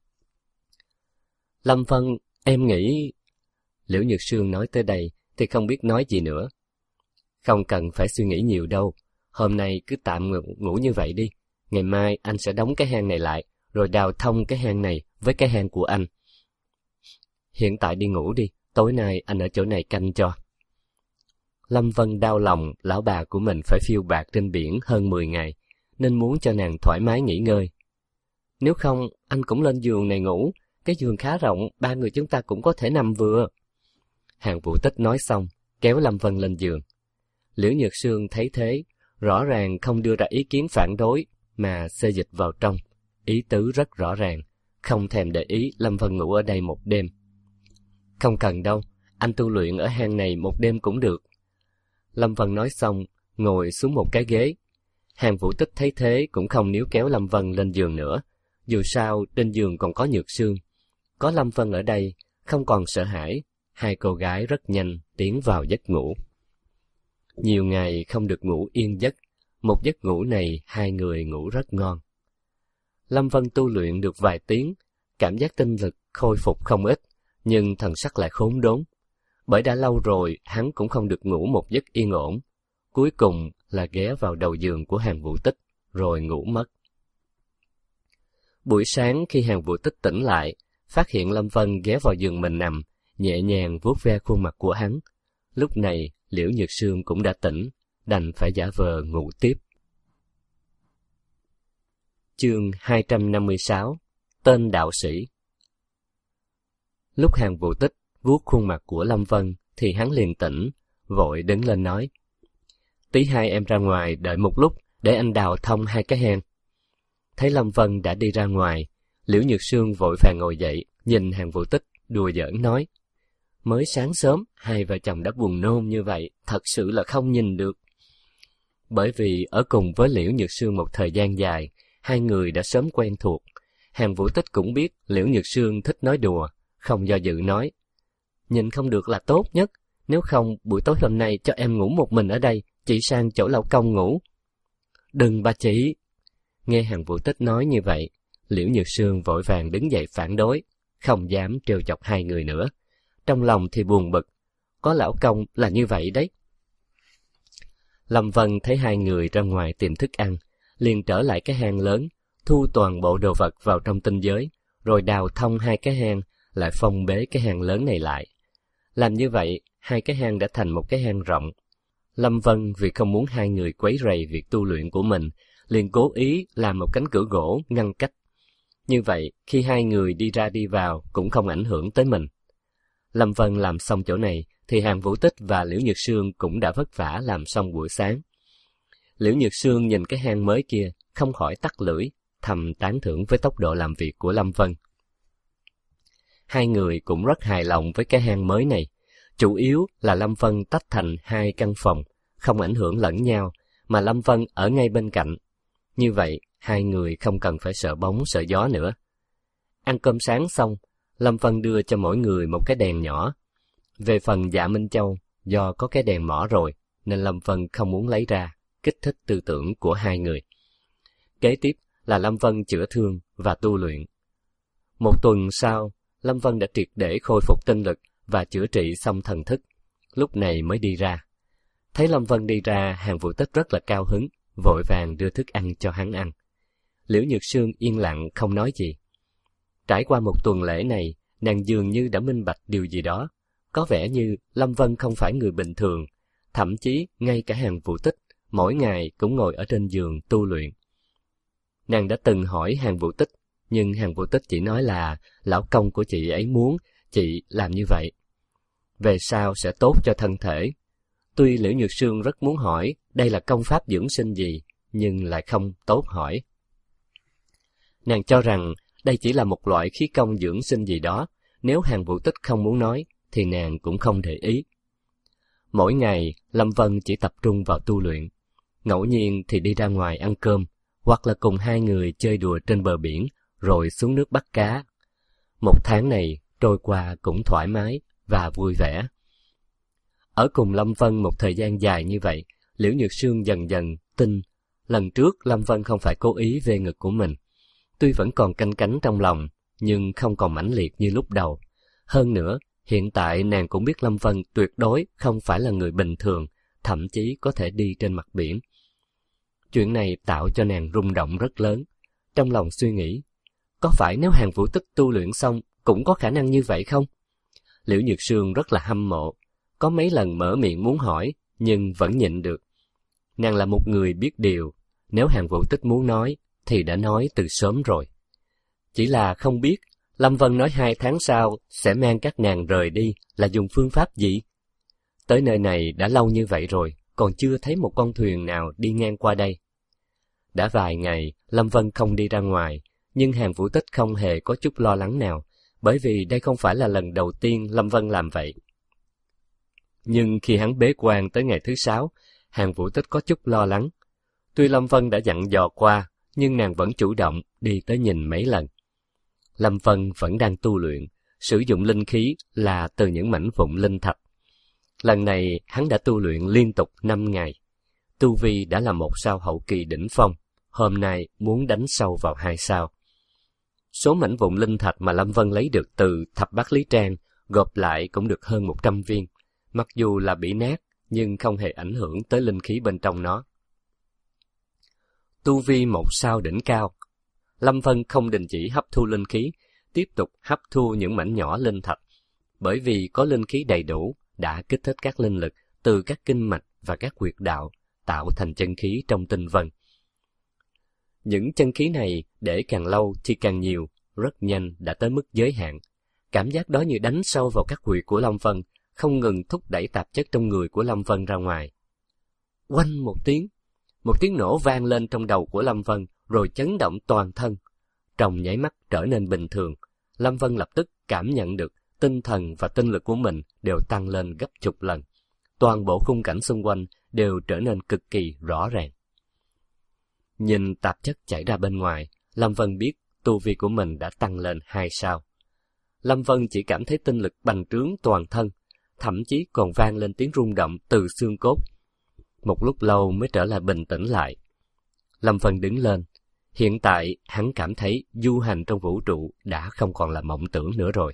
Lâm Vân, em nghĩ... Liễu Nhược Sương nói tới đây thì không biết nói gì nữa. Không cần phải suy nghĩ nhiều đâu, hôm nay cứ tạm ngủ, ngủ như vậy đi. Ngày mai anh sẽ đóng cái hang này lại, rồi đào thông cái hang này với cái hang của anh. Hiện tại đi ngủ đi, tối nay anh ở chỗ này canh cho. Lâm Vân đau lòng lão bà của mình phải phiêu bạt trên biển hơn mười ngày, nên muốn cho nàng thoải mái nghỉ ngơi. Nếu không, anh cũng lên giường này ngủ, cái giường khá rộng, ba người chúng ta cũng có thể nằm vừa. Hàn Vũ Tích nói xong, kéo Lâm Vân lên giường. Liễu Nhược Sương thấy thế, rõ ràng không đưa ra ý kiến phản đối, mà xê dịch vào trong. Ý tứ rất rõ ràng, không thèm để ý Lâm Vân ngủ ở đây một đêm. Không cần đâu, anh tu luyện ở hang này một đêm cũng được. Lâm Vân nói xong, ngồi xuống một cái ghế. Hàn Vũ Tích thấy thế cũng không níu kéo Lâm Vân lên giường nữa. Dù sao, trên giường còn có Nhược Sương. Có Lâm Vân ở đây, không còn sợ hãi, hai cô gái rất nhanh tiến vào giấc ngủ. Nhiều ngày không được ngủ yên giấc, một giấc ngủ này hai người ngủ rất ngon. Lâm Vân tu luyện được vài tiếng, cảm giác tinh lực khôi phục không ít, nhưng thần sắc lại khốn đốn. Bởi đã lâu rồi hắn cũng không được ngủ một giấc yên ổn, cuối cùng là ghé vào đầu giường của Hàn Vũ Tích, rồi ngủ mất. Buổi sáng khi Hàn Vũ Tích tỉnh lại, phát hiện Lâm Vân ghé vào giường mình nằm, nhẹ nhàng vuốt ve khuôn mặt của hắn. Lúc này Liễu Nhược Sương cũng đã tỉnh, đành phải giả vờ ngủ tiếp. Chương hai trăm năm mươi sáu. Tên đạo sĩ. Lúc Hàn Vũ Tích vuốt khuôn mặt của Lâm Vân thì hắn liền tỉnh, vội đứng lên nói: "Tí hai em ra ngoài đợi một lúc để anh đào thông hai cái hang." Thấy Lâm Vân đã đi ra ngoài, Liễu Nhược Sương vội vàng ngồi dậy, nhìn Hàn Vũ Tích đùa giỡn nói: "Mới sáng sớm hai vợ chồng đã buồn nôn như vậy, thật sự là không nhìn được." Bởi vì ở cùng với Liễu Nhược Sương một thời gian dài, hai người đã sớm quen thuộc. Hàn Vũ Tích cũng biết Liễu Nhược Sương thích nói đùa, không do dự nói: "Nhìn không được là tốt nhất, nếu không buổi tối hôm nay cho em ngủ một mình ở đây, chị sang chỗ lão công ngủ." "Đừng bà chị." Nghe Hàn Vũ Tích nói như vậy, Liễu Nhược Sương vội vàng đứng dậy phản đối, không dám trêu chọc hai người nữa. Trong lòng thì buồn bực, có lão công là như vậy đấy. Lâm Vân thấy hai người ra ngoài tìm thức ăn, liền trở lại cái hang lớn, thu toàn bộ đồ vật vào trong tinh giới, rồi đào thông hai cái hang, lại phong bế cái hang lớn này lại. Làm như vậy, hai cái hang đã thành một cái hang rộng. Lâm Vân vì không muốn hai người quấy rầy việc tu luyện của mình, liền cố ý làm một cánh cửa gỗ ngăn cách. Như vậy, khi hai người đi ra đi vào cũng không ảnh hưởng tới mình. Lâm Vân làm xong chỗ này, thì Hàn Vũ Tích và Liễu Nhược Sương cũng đã vất vả làm xong buổi sáng. Liễu Nhược Sương nhìn cái hang mới kia, không khỏi tắt lưỡi, thầm tán thưởng với tốc độ làm việc của Lâm Vân. Hai người cũng rất hài lòng với cái hang mới này. Chủ yếu là Lâm Vân tách thành hai căn phòng, không ảnh hưởng lẫn nhau, mà Lâm Vân ở ngay bên cạnh. Như vậy, hai người không cần phải sợ bóng sợ gió nữa. Ăn cơm sáng xong, Lâm Vân đưa cho mỗi người một cái đèn nhỏ. Về phần Dạ Minh Châu, do có cái đèn mỏ rồi, nên Lâm Vân không muốn lấy ra, kích thích tư tưởng của hai người. Kế tiếp là Lâm Vân chữa thương và tu luyện. Một tuần sau, Lâm Vân đã triệt để khôi phục tinh lực và chữa trị xong thần thức, lúc này mới đi ra. Thấy Lâm Vân đi ra, Hàn Vũ Tích rất là cao hứng, vội vàng đưa thức ăn cho hắn ăn. Liễu Nhược Sương yên lặng không nói gì. Trải qua một tuần lễ này, nàng dường như đã minh bạch điều gì đó. Có vẻ như Lâm Vân không phải người bình thường, thậm chí ngay cả Hàn Vũ Tích mỗi ngày cũng ngồi ở trên giường tu luyện. Nàng đã từng hỏi Hàn Vũ Tích, nhưng Hàn Vũ Tích chỉ nói là lão công của chị ấy muốn chị làm như vậy, về sau sẽ tốt cho thân thể. Tuy Liễu Nhược Sương rất muốn hỏi đây là công pháp dưỡng sinh gì, nhưng lại không tốt hỏi. Nàng cho rằng đây chỉ là một loại khí công dưỡng sinh gì đó, nếu Hàn Vũ Tích không muốn nói, thì nàng cũng không để ý. Mỗi ngày, Lâm Vân chỉ tập trung vào tu luyện, ngẫu nhiên thì đi ra ngoài ăn cơm, hoặc là cùng hai người chơi đùa trên bờ biển, rồi xuống nước bắt cá. Một tháng này trôi qua cũng thoải mái và vui vẻ. Ở cùng Lâm Vân một thời gian dài như vậy, Liễu Nhược Sương dần dần tin lần trước Lâm Vân không phải cố ý về ngực của mình. Tuy vẫn còn canh cánh trong lòng, nhưng không còn mãnh liệt như lúc đầu. Hơn nữa, hiện tại nàng cũng biết Lâm Vân tuyệt đối không phải là người bình thường, thậm chí có thể đi trên mặt biển. Chuyện này tạo cho nàng rung động rất lớn. Trong lòng suy nghĩ, có phải nếu Hàn Vũ Tích tu luyện xong cũng có khả năng như vậy không? Liễu Nhược Sương rất là hâm mộ, có mấy lần mở miệng muốn hỏi, nhưng vẫn nhịn được. Nàng là một người biết điều, nếu Hàn Vũ Tích muốn nói, thì đã nói từ sớm rồi. Chỉ là không biết, Lâm Vân nói hai tháng sau sẽ mang các nàng rời đi là dùng phương pháp gì? Tới nơi này đã lâu như vậy rồi, còn chưa thấy một con thuyền nào đi ngang qua đây. Đã vài ngày, Lâm Vân không đi ra ngoài, nhưng Hàn Vũ Tích không hề có chút lo lắng nào, bởi vì đây không phải là lần đầu tiên Lâm Vân làm vậy. Nhưng khi hắn bế quan tới ngày thứ sáu, Hàn Vũ Tích có chút lo lắng. Tuy Lâm Vân đã dặn dò qua, nhưng nàng vẫn chủ động đi tới nhìn mấy lần. Lâm Vân vẫn đang tu luyện, sử dụng linh khí là từ những mảnh vụn linh thạch. Lần này hắn đã tu luyện liên tục năm ngày. Tu vi đã là một sao hậu kỳ đỉnh phong, hôm nay muốn đánh sâu vào hai sao. Số mảnh vụn linh thạch mà Lâm Vân lấy được từ thập bát lý trang gộp lại cũng được hơn một trăm viên, mặc dù là bị nát nhưng không hề ảnh hưởng tới linh khí bên trong nó. Tu vi một sao đỉnh cao, Lâm Vân không đình chỉ hấp thu linh khí, tiếp tục hấp thu những mảnh nhỏ linh thạch, bởi vì có linh khí đầy đủ đã kích thích các linh lực từ các kinh mạch và các huyệt đạo, tạo thành chân khí trong tinh vân. Những chân khí này để càng lâu thì càng nhiều, rất nhanh đã tới mức giới hạn. Cảm giác đó như đánh sâu vào các huyệt của Lâm Vân, không ngừng thúc đẩy tạp chất trong người của Lâm Vân ra ngoài. Oanh một tiếng, một tiếng nổ vang lên trong đầu của Lâm Vân, rồi chấn động toàn thân. Trong nháy mắt trở nên bình thường, Lâm Vân lập tức cảm nhận được tinh thần và tinh lực của mình đều tăng lên gấp chục lần. Toàn bộ khung cảnh xung quanh đều trở nên cực kỳ rõ ràng. Nhìn tạp chất chảy ra bên ngoài, Lâm Vân biết tu vi của mình đã tăng lên hai sao. Lâm Vân chỉ cảm thấy tinh lực bành trướng toàn thân, thậm chí còn vang lên tiếng rung động từ xương cốt. Một lúc lâu mới trở lại bình tĩnh lại. Lâm Vân đứng lên. Hiện tại hắn cảm thấy du hành trong vũ trụ đã không còn là mộng tưởng nữa rồi.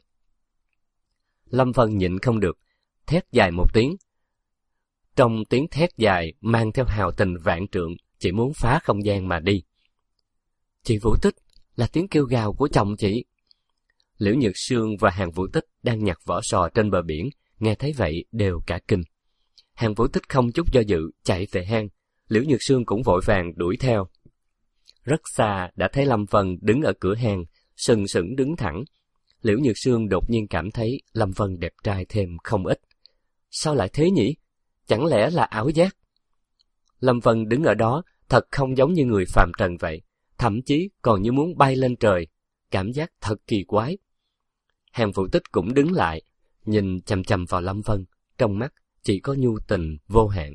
Lâm Vân nhịn không được, thét dài một tiếng. Trong tiếng thét dài mang theo hào tình vạn trượng, chỉ muốn phá không gian mà đi. Chị Vũ Tích, là tiếng kêu gào của chồng chị. Liễu Nhược Sương và Hàn Vũ Tích đang nhặt vỏ sò trên bờ biển, nghe thấy vậy đều cả kinh. Hàn Vũ Tích không chút do dự chạy về hang, Liễu Nhược Sương cũng vội vàng đuổi theo. Rất xa đã thấy Lâm Vân đứng ở cửa hang, sừng sững đứng thẳng. Liễu Nhược Sương đột nhiên cảm thấy Lâm Vân đẹp trai thêm không ít. Sao lại thế nhỉ? Chẳng lẽ là ảo giác? Lâm Vân đứng ở đó thật không giống như người phàm trần vậy, thậm chí còn như muốn bay lên trời, cảm giác thật kỳ quái. Hàn Vũ Tích cũng đứng lại, nhìn chằm chằm vào Lâm Vân, trong mắt chỉ có nhu tình vô hạn.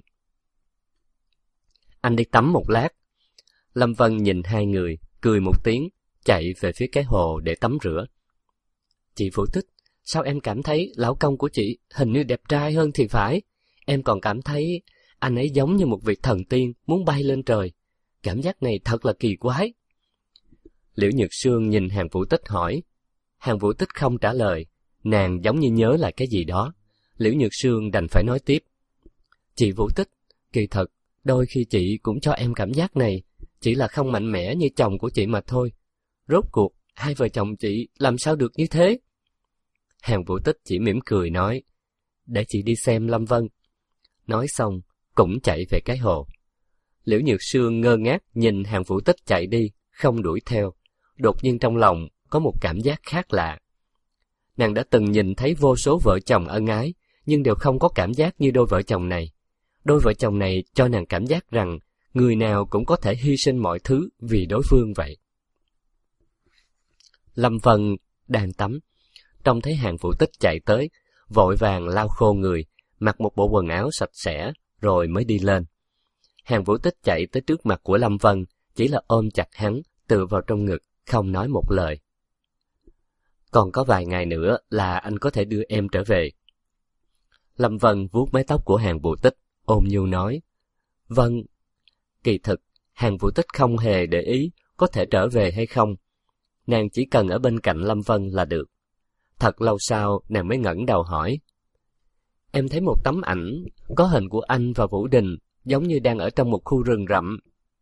Anh đi tắm một lát. Lâm Vân nhìn hai người, cười một tiếng, chạy về phía cái hồ để tắm rửa. Chị Vũ Tích, sao em cảm thấy lão công của chị hình như đẹp trai hơn thì phải? Em còn cảm thấy anh ấy giống như một vị thần tiên muốn bay lên trời. Cảm giác này thật là kỳ quái. Liễu Nhược Sương nhìn Hàn Vũ Tích hỏi. Hàn Vũ Tích không trả lời, nàng giống như nhớ lại cái gì đó. Liễu Nhược Sương đành phải nói tiếp. Chị Vũ Tích, kỳ thật, đôi khi chị cũng cho em cảm giác này, chỉ là không mạnh mẽ như chồng của chị mà thôi. Rốt cuộc, hai vợ chồng chị làm sao được như thế? Hàn Vũ Tích chỉ mỉm cười nói, để chị đi xem Lâm Vân. Nói xong, cũng chạy về cái hồ. Liễu Nhược Sương ngơ ngác nhìn Hàn Vũ Tích chạy đi, không đuổi theo. Đột nhiên trong lòng có một cảm giác khác lạ. Nàng đã từng nhìn thấy vô số vợ chồng ân ái, nhưng đều không có cảm giác như đôi vợ chồng này. Đôi vợ chồng này cho nàng cảm giác rằng người nào cũng có thể hy sinh mọi thứ vì đối phương vậy. Lâm Vân đang tắm, trông thấy Hàn Vũ Tích chạy tới, vội vàng lau khô người, mặc một bộ quần áo sạch sẽ, rồi mới đi lên. Hàn Vũ Tích chạy tới trước mặt của Lâm Vân, chỉ là ôm chặt hắn, tựa vào trong ngực, không nói một lời. Còn có vài ngày nữa là anh có thể đưa em trở về. Lâm Vân vuốt mái tóc của Hàn Vũ Tích, ôm nhu nói. Vâng. Kỳ thực, Hàn Vũ Tích không hề để ý có thể trở về hay không. Nàng chỉ cần ở bên cạnh Lâm Vân là được. Thật lâu sau, nàng mới ngẩng đầu hỏi. Em thấy một tấm ảnh, có hình của anh và Vũ Đình, giống như đang ở trong một khu rừng rậm.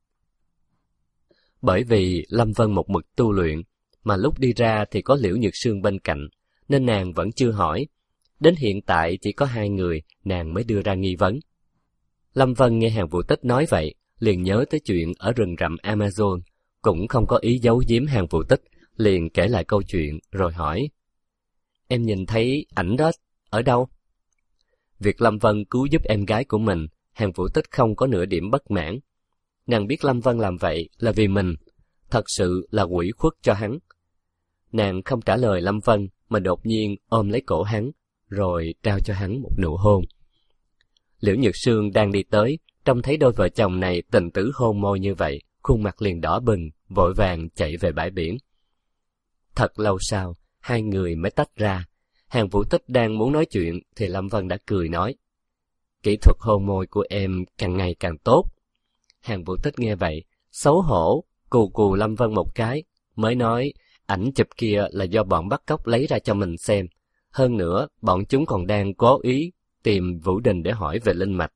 Bởi vì Lâm Vân một mực tu luyện, mà lúc đi ra thì có Liễu Nhược Sương bên cạnh, nên nàng vẫn chưa hỏi. Đến hiện tại chỉ có hai người, nàng mới đưa ra nghi vấn. Lâm Vân nghe Hàn Vũ Tích nói vậy, liền nhớ tới chuyện ở rừng rậm Amazon, cũng không có ý giấu giếm Hàn Vũ Tích, liền kể lại câu chuyện rồi hỏi. Em nhìn thấy ảnh đó ở đâu? Việc Lâm Vân cứu giúp em gái của mình, Hàn Vũ Tích không có nửa điểm bất mãn. Nàng biết Lâm Vân làm vậy là vì mình, thật sự là ủy khuất cho hắn. Nàng không trả lời Lâm Vân mà đột nhiên ôm lấy cổ hắn, rồi trao cho hắn một nụ hôn. Liễu Nhược Sương đang đi tới, trông thấy đôi vợ chồng này tình tứ hôn môi như vậy, khuôn mặt liền đỏ bừng, vội vàng chạy về bãi biển. Thật lâu sau, hai người mới tách ra. Hàng Vũ Tích đang muốn nói chuyện thì Lâm Vân đã cười nói: kỹ thuật hôn môi của em càng ngày càng tốt. Hàng Vũ Tích nghe vậy, xấu hổ, cù cù Lâm Vân một cái, mới nói: ảnh chụp kia là do bọn bắt cóc lấy ra cho mình xem. Hơn nữa, bọn chúng còn đang cố ý tìm Vũ Đình để hỏi về linh mạch.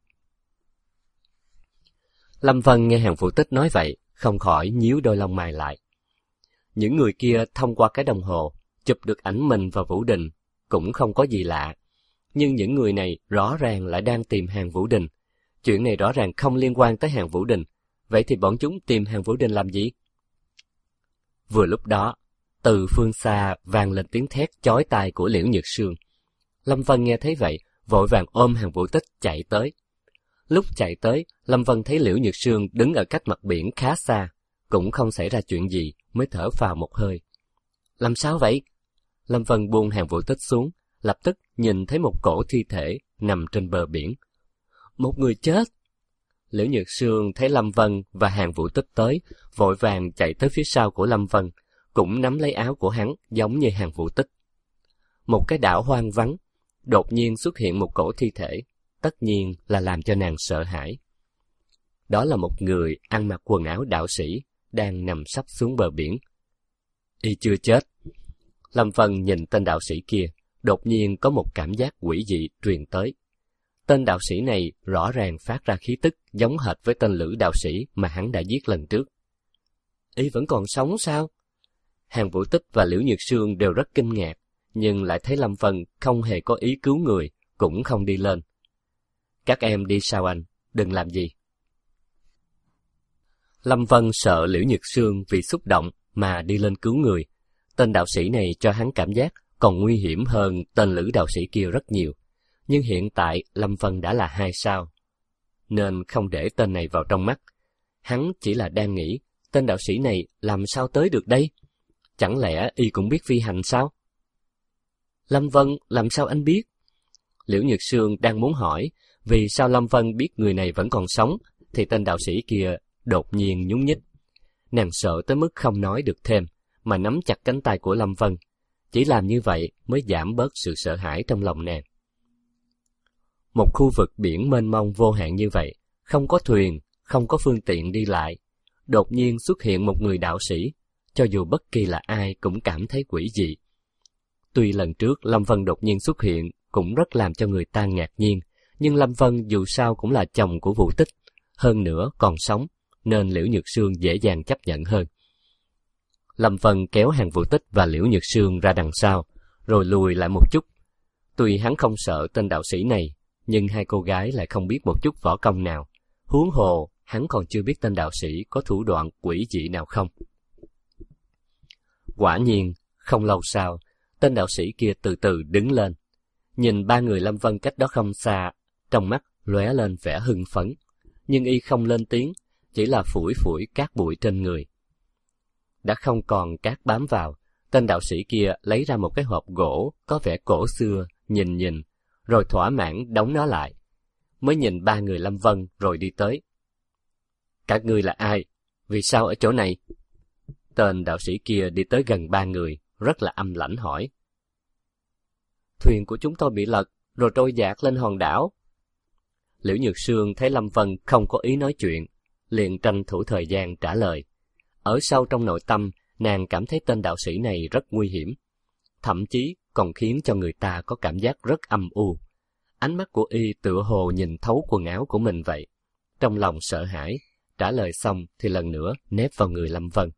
Lâm Vân nghe Hàng Vũ Tích nói vậy, không khỏi nhíu đôi lông mày lại. Những người kia thông qua cái đồng hồ, chụp được ảnh mình và Vũ Đình, cũng không có gì lạ. Nhưng những người này rõ ràng lại đang tìm Hàng Vũ Đình. Chuyện này rõ ràng không liên quan tới Hàng Vũ Đình. Vậy thì bọn chúng tìm Hàng Vũ Đình làm gì? Vừa lúc đó, từ phương xa vang lên tiếng thét chói tai của Liễu Nhược Sương. Lâm Vân nghe thấy vậy, vội vàng ôm Hàng Vũ Tích chạy tới. Lúc chạy tới, Lâm Vân thấy Liễu Nhược Sương đứng ở cách mặt biển khá xa, cũng không xảy ra chuyện gì, mới thở phào một hơi. Làm sao vậy? Lâm Vân buông Hàng Vũ Tích xuống, lập tức nhìn thấy một cổ thi thể nằm trên bờ biển. Một người chết! Liễu Nhược Sương thấy Lâm Vân và Hàng Vũ Tích tới, vội vàng chạy tới phía sau của Lâm Vân, cũng nắm lấy áo của hắn giống như Hàng Vũ Tích. Một cái đảo hoang vắng, đột nhiên xuất hiện một cổ thi thể, tất nhiên là làm cho nàng sợ hãi. Đó là một người ăn mặc quần áo đạo sĩ, đang nằm sắp xuống bờ biển. Y chưa chết. Lâm Vân nhìn tên đạo sĩ kia, đột nhiên có một cảm giác quỷ dị truyền tới. Tên đạo sĩ này rõ ràng phát ra khí tức giống hệt với tên Lữ đạo sĩ mà hắn đã giết lần trước. Y vẫn còn sống sao? Hàng Vũ Tích và Liễu Nhược Sương đều rất kinh ngạc, nhưng lại thấy Lâm Vân không hề có ý cứu người, cũng không đi lên. Các em đi sau anh, đừng làm gì. Lâm Vân sợ Liễu Nhược Sương vì xúc động mà đi lên cứu người. Tên đạo sĩ này cho hắn cảm giác còn nguy hiểm hơn tên Lữ đạo sĩ kia rất nhiều. Nhưng hiện tại Lâm Vân đã là hai sao, nên không để tên này vào trong mắt. Hắn chỉ là đang nghĩ, tên đạo sĩ này làm sao tới được đây? Chẳng lẽ y cũng biết phi hành sao? Lâm Vân, làm sao anh biết? Liễu Nhược Sương đang muốn hỏi vì sao Lâm Vân biết người này vẫn còn sống, thì tên đạo sĩ kia đột nhiên nhún nhích. Nàng sợ tới mức không nói được thêm, mà nắm chặt cánh tay của Lâm Vân. Chỉ làm như vậy mới giảm bớt sự sợ hãi trong lòng nàng. Một khu vực biển mênh mông vô hạn như vậy, không có thuyền, không có phương tiện đi lại. Đột nhiên xuất hiện một người đạo sĩ, cho dù bất kỳ là ai cũng cảm thấy quỷ dị. Tuy lần trước Lâm Vân đột nhiên xuất hiện cũng rất làm cho người ta ngạc nhiên, nhưng Lâm Vân dù sao cũng là chồng của Vũ Tích, hơn nữa còn sống, nên Liễu Nhược Sương dễ dàng chấp nhận hơn. Lâm Vân kéo Hàng Vũ Tích và Liễu Nhược Sương ra đằng sau, rồi lùi lại một chút. Tuy hắn không sợ tên đạo sĩ này, nhưng hai cô gái lại không biết một chút võ công nào. Huống hồ, hắn còn chưa biết tên đạo sĩ có thủ đoạn quỷ dị nào không. Quả nhiên, không lâu sau, tên đạo sĩ kia từ từ đứng lên. Nhìn ba người Lâm Vân cách đó không xa, trong mắt lóe lên vẻ hưng phấn. Nhưng y không lên tiếng, chỉ là phủi phủi cát bụi trên người. Đã không còn cát bám vào, tên đạo sĩ kia lấy ra một cái hộp gỗ có vẻ cổ xưa, nhìn nhìn, rồi thỏa mãn đóng nó lại. Mới nhìn ba người Lâm Vân rồi đi tới. Các ngươi là ai? Vì sao ở chỗ này? Tên đạo sĩ kia đi tới gần ba người, rất là âm lãnh hỏi. Thuyền của chúng tôi bị lật, rồi trôi dạt lên hòn đảo. Liễu Nhược Sương thấy Lâm Vân không có ý nói chuyện, liền tranh thủ thời gian trả lời. Ở sâu trong nội tâm, nàng cảm thấy tên đạo sĩ này rất nguy hiểm, thậm chí còn khiến cho người ta có cảm giác rất âm u. Ánh mắt của y tựa hồ nhìn thấu quần áo của mình vậy. Trong lòng sợ hãi, trả lời xong thì lần nữa nép vào người Lâm Vân.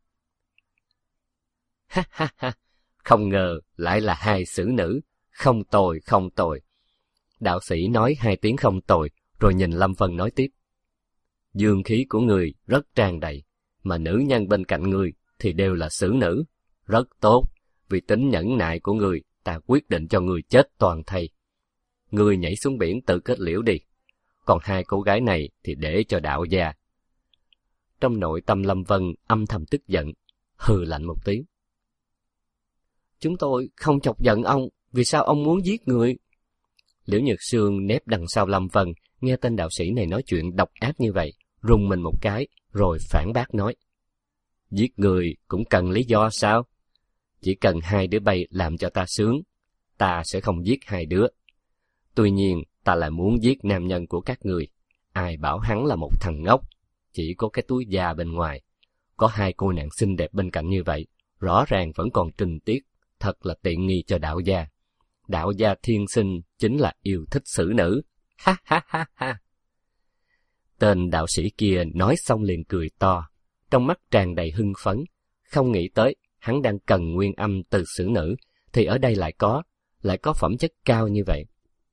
Ha ha ha, không ngờ lại là hai xử nữ, không tồi không tồi. Đạo sĩ nói hai tiếng không tồi, rồi nhìn Lâm Vân nói tiếp. Dương khí của người rất tràn đầy, mà nữ nhân bên cạnh người thì đều là xử nữ. Rất tốt, vì tính nhẫn nại của người, ta quyết định cho người chết toàn thây. Người nhảy xuống biển tự kết liễu đi, còn hai cô gái này thì để cho đạo gia. Trong nội tâm Lâm Vân âm thầm tức giận, hừ lạnh một tiếng. Chúng tôi không chọc giận ông, vì sao ông muốn giết người? Liễu Nhược Sương nép đằng sau Lâm Vân, nghe tên đạo sĩ này nói chuyện độc ác như vậy, rùng mình một cái, rồi phản bác nói. Giết người cũng cần lý do sao? chỉ cần hai đứa bay làm cho ta sướng, ta sẽ không giết hai đứa. Tuy nhiên, ta lại muốn giết nam nhân của các người. Ai bảo hắn là một thằng ngốc, chỉ có cái túi da bên ngoài. Có hai cô nàng xinh đẹp bên cạnh như vậy, rõ ràng vẫn còn trinh tiết, thật là tiện nghi cho đạo gia. Đạo gia thiên sinh chính là yêu thích xử nữ. Ha ha ha ha. Tên đạo sĩ kia nói xong liền cười to, trong mắt tràn đầy hưng phấn, không nghĩ tới hắn đang cần nguyên âm từ xử nữ, thì ở đây lại có, lại có phẩm chất cao như vậy.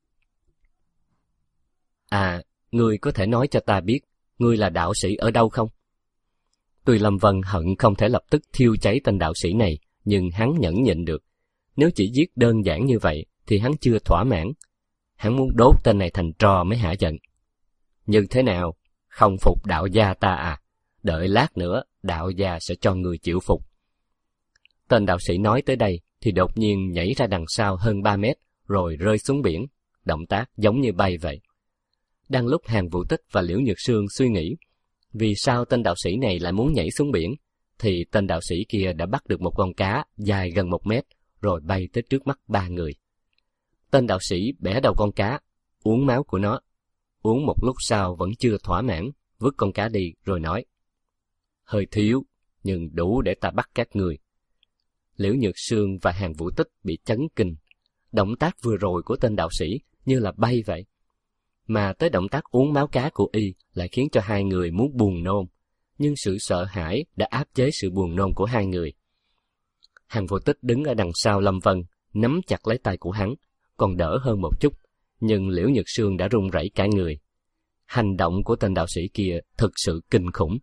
À, ngươi có thể nói cho ta biết, ngươi là đạo sĩ ở đâu không? Tuy Lâm Vân hận không thể lập tức thiêu cháy tên đạo sĩ này, nhưng hắn nhẫn nhịn được. Nếu chỉ giết đơn giản như vậy, thì hắn chưa thỏa mãn. Hắn muốn đốt tên này thành tro mới hả giận. Như thế nào? Không phục đạo gia ta à? Đợi lát nữa, đạo gia sẽ cho người chịu phục. Tên đạo sĩ nói tới đây, thì đột nhiên nhảy ra đằng sau hơn ba mét, rồi rơi xuống biển. Động tác giống như bay vậy. Đang lúc Hàn Vũ Tích và Liễu Nhược Sương suy nghĩ, vì sao tên đạo sĩ này lại muốn nhảy xuống biển, thì tên đạo sĩ kia đã bắt được một con cá dài gần một mét, rồi bay tới trước mắt ba người. Tên đạo sĩ bẻ đầu con cá, uống máu của nó. Uống một lúc sau vẫn chưa thỏa mãn, vứt con cá đi rồi nói: hơi thiếu, nhưng đủ để ta bắt các người. Liễu Nhược Sương và Hàn Vũ Tích bị chấn kinh. Động tác vừa rồi của tên đạo sĩ như là bay vậy. Mà tới động tác uống máu cá của y lại khiến cho hai người muốn buồn nôn. Nhưng sự sợ hãi đã áp chế sự buồn nôn của hai người. Hàn Vũ Tích đứng ở đằng sau Lâm Vân, nắm chặt lấy tay của hắn, còn đỡ hơn một chút, nhưng Liễu Nhược Sương đã run rẩy cả người. Hành động của tên đạo sĩ kia thực sự kinh khủng.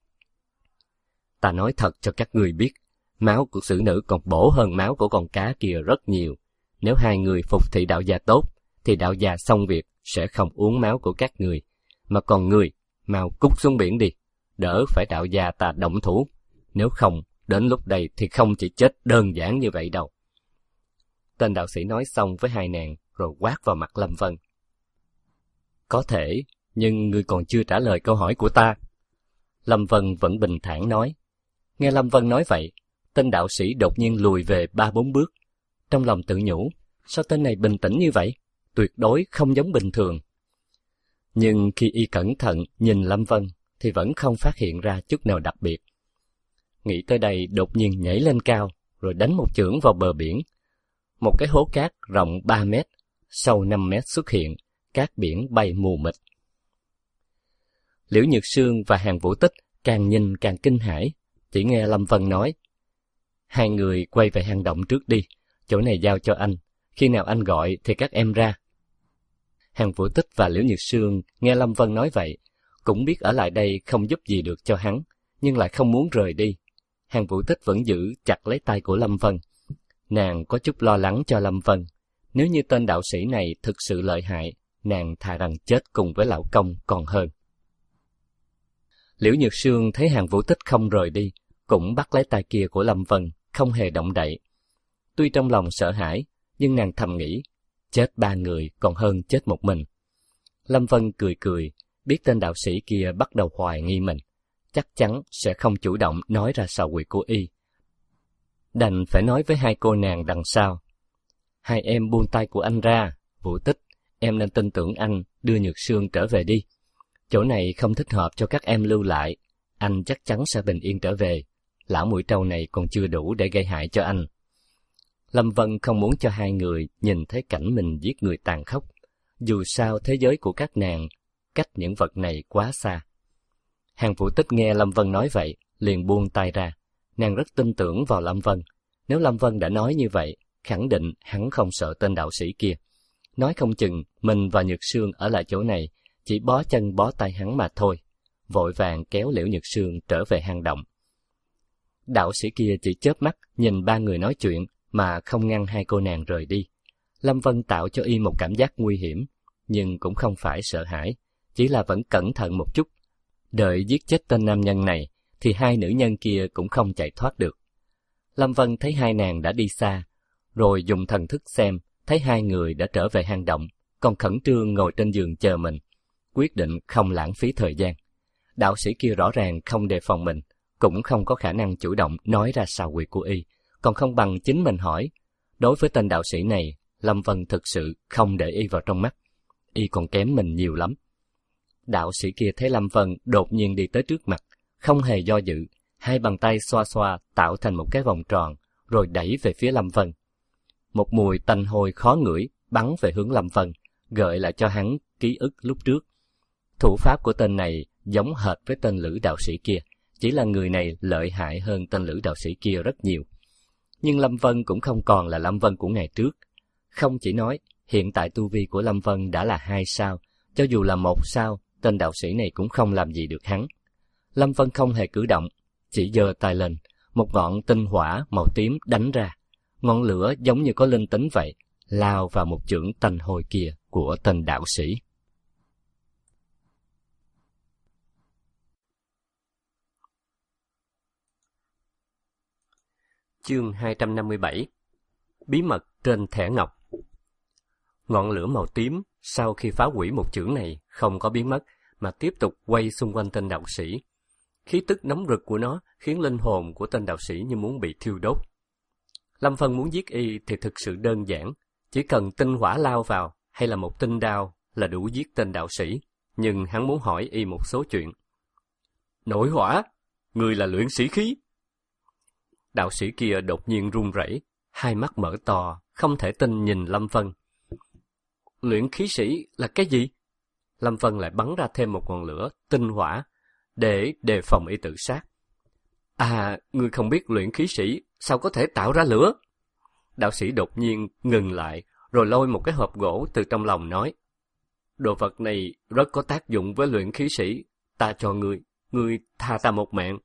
Ta nói thật cho các người biết, máu của xử nữ còn bổ hơn máu của con cá kia rất nhiều. Nếu hai người phục thị đạo gia tốt, thì đạo gia xong việc sẽ không uống máu của các người. Mà còn người, mau cút xuống biển đi, đỡ phải đạo gia ta động thủ. Nếu không, đến lúc đây thì không chỉ chết đơn giản như vậy đâu. Tên đạo sĩ nói xong với hai nàng, rồi quát vào mặt Lâm Vân. Có thể, nhưng ngươi còn chưa trả lời câu hỏi của ta. Lâm Vân vẫn bình thản nói. Nghe Lâm Vân nói vậy, tên đạo sĩ đột nhiên lùi về ba bốn bước. Trong lòng tự nhủ, sao tên này bình tĩnh như vậy? Tuyệt đối không giống bình thường. Nhưng khi y cẩn thận nhìn Lâm Vân, thì vẫn không phát hiện ra chút nào đặc biệt. Nghĩ tới đây đột nhiên nhảy lên cao, rồi đánh một chưởng vào bờ biển. Một cái hố cát rộng ba mét, sâu năm mét xuất hiện, cát biển bay mù mịt. Liễu Nhược Sương và Hàn Vũ Tích càng nhìn càng kinh hãi, chỉ nghe Lâm Vân nói: hai người quay về hang động trước đi, chỗ này giao cho anh, khi nào anh gọi thì các em ra. Hàn Vũ Tích và Liễu Nhược Sương nghe Lâm Vân nói vậy, cũng biết ở lại đây không giúp gì được cho hắn, nhưng lại không muốn rời đi. Hàn Vũ Tích vẫn giữ chặt lấy tay của Lâm Vân. Nàng có chút lo lắng cho Lâm Vân. Nếu như tên đạo sĩ này thực sự lợi hại, nàng thà rằng chết cùng với lão công còn hơn. Liễu Nhược Sương thấy Hàn Vũ Tích không rời đi, cũng bắt lấy tay kia của Lâm Vân, không hề động đậy. Tuy trong lòng sợ hãi, nhưng nàng thầm nghĩ, chết ba người còn hơn chết một mình. Lâm Vân cười cười, biết tên đạo sĩ kia bắt đầu hoài nghi mình, chắc chắn sẽ không chủ động nói ra sầu quyệt của y. Đành phải nói với hai cô nàng đằng sau. Hai em buông tay của anh ra, Vũ Tích, em nên tin tưởng anh, đưa Nhược Sương trở về đi. Chỗ này không thích hợp cho các em lưu lại, anh chắc chắn sẽ bình yên trở về. Lão mũi trâu này còn chưa đủ để gây hại cho anh. Lâm Vân không muốn cho hai người nhìn thấy cảnh mình giết người tàn khốc. Dù sao thế giới của các nàng cách những vật này quá xa. Hàn Vũ Tích nghe Lâm Vân nói vậy, liền buông tay ra. Nàng rất tin tưởng vào Lâm Vân. Nếu Lâm Vân đã nói như vậy, khẳng định hắn không sợ tên đạo sĩ kia. Nói không chừng mình và Nhược Sương ở lại chỗ này chỉ bó chân bó tay hắn mà thôi. Vội vàng kéo Liễu Nhược Sương trở về hang động. Đạo sĩ kia chỉ chớp mắt nhìn ba người nói chuyện mà không ngăn hai cô nàng rời đi. Lâm Vân tạo cho y một cảm giác nguy hiểm, nhưng cũng không phải sợ hãi, chỉ là vẫn cẩn thận một chút. Đợi giết chết tên nam nhân này, thì hai nữ nhân kia cũng không chạy thoát được. Lâm Vân thấy hai nàng đã đi xa, rồi dùng thần thức xem, thấy hai người đã trở về hang động, còn khẩn trương ngồi trên giường chờ mình, quyết định không lãng phí thời gian. Đạo sĩ kia rõ ràng không đề phòng mình, cũng không có khả năng chủ động nói ra sào quyệt của y, còn không bằng chính mình hỏi. Đối với tên đạo sĩ này, Lâm Vân thực sự không để y vào trong mắt. Y còn kém mình nhiều lắm. Đạo sĩ kia thấy Lâm Vân đột nhiên đi tới trước mặt, không hề do dự, hai bàn tay xoa xoa tạo thành một cái vòng tròn, rồi đẩy về phía Lâm Vân. Một mùi tanh hôi khó ngửi bắn về hướng Lâm Vân, gợi lại cho hắn ký ức lúc trước. Thủ pháp của tên này giống hệt với tên lữ đạo sĩ kia, chỉ là người này lợi hại hơn tên lữ đạo sĩ kia rất nhiều. Nhưng Lâm Vân cũng không còn là Lâm Vân của ngày trước. Không chỉ nói, hiện tại tu vi của Lâm Vân đã là hai sao, cho dù là một sao, tên đạo sĩ này cũng không làm gì được hắn. Lâm Vân không hề cử động, chỉ giơ tay lên, một ngọn tinh hỏa màu tím đánh ra. Ngọn lửa giống như có linh tính vậy, lao vào một chưởng tanh hôi kia của tên đạo sĩ. Chương hai trăm năm mươi bảy. Bí mật trên thẻ ngọc. Ngọn lửa màu tím sau khi phá hủy một chưởng này không có biến mất, mà tiếp tục quay xung quanh tên đạo sĩ. Khí tức nóng rực của nó khiến linh hồn của tên đạo sĩ như muốn bị thiêu đốt. Lâm Vân muốn giết y thì thực sự đơn giản, chỉ cần tinh hỏa lao vào hay là một tinh đao là đủ giết tên đạo sĩ. Nhưng hắn muốn hỏi y một số chuyện. Nội hỏa, người là luyện sĩ khí. Đạo sĩ kia đột nhiên run rẩy, hai mắt mở to, không thể tin nhìn Lâm Vân. Luyện khí sĩ là cái gì? Lâm Vân lại bắn ra thêm một ngọn lửa, tinh hỏa, để đề phòng y tự sát. À, ngươi không biết luyện khí sĩ sao có thể tạo ra lửa? Đạo sĩ đột nhiên ngừng lại, rồi lôi một cái hộp gỗ từ trong lòng nói. Đồ vật này rất có tác dụng với luyện khí sĩ, ta cho ngươi, ngươi tha ta một mạng.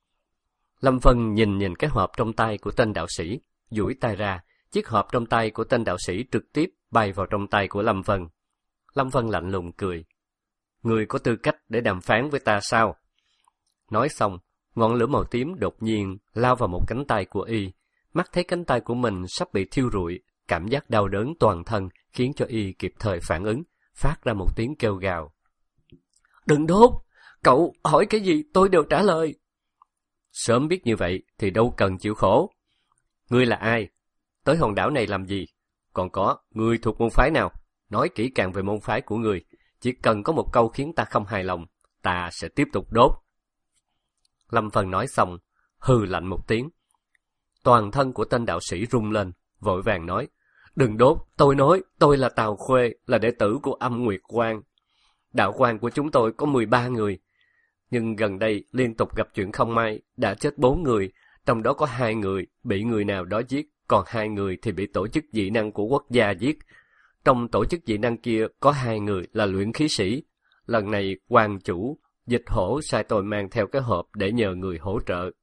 Lâm Vân nhìn nhìn cái hộp trong tay của tên đạo sĩ, duỗi tay ra, chiếc hộp trong tay của tên đạo sĩ trực tiếp bay vào trong tay của Lâm Vân. Lâm Vân lạnh lùng cười. Ngươi có tư cách để đàm phán với ta sao? Nói xong, ngọn lửa màu tím đột nhiên lao vào một cánh tay của y. Mắt thấy cánh tay của mình sắp bị thiêu rụi, cảm giác đau đớn toàn thân khiến cho y kịp thời phản ứng, phát ra một tiếng kêu gào. Đừng đốt! Cậu hỏi cái gì tôi đều trả lời. Sớm biết như vậy thì đâu cần chịu khổ. Ngươi là ai? Tới hòn đảo này làm gì? Còn có, ngươi thuộc môn phái nào? Nói kỹ càng về môn phái của ngươi. Chỉ cần có một câu khiến ta không hài lòng, ta sẽ tiếp tục đốt. Lâm Vân nói xong, hừ lạnh một tiếng. Toàn thân của tên đạo sĩ rung lên, vội vàng nói. Đừng đốt, tôi nói, tôi là Tào Khuê, là đệ tử của Âm Nguyệt Quan. Đạo quan của chúng tôi có mười ba người. Nhưng gần đây liên tục gặp chuyện không may, đã chết bốn người, trong đó có hai người bị người nào đó giết, còn hai người thì bị tổ chức dị năng của quốc gia giết. Trong tổ chức dị năng kia có hai người là luyện khí sĩ. Lần này quan chủ, Dịch Hổ sai tôi mang theo cái hộp để nhờ người hỗ trợ.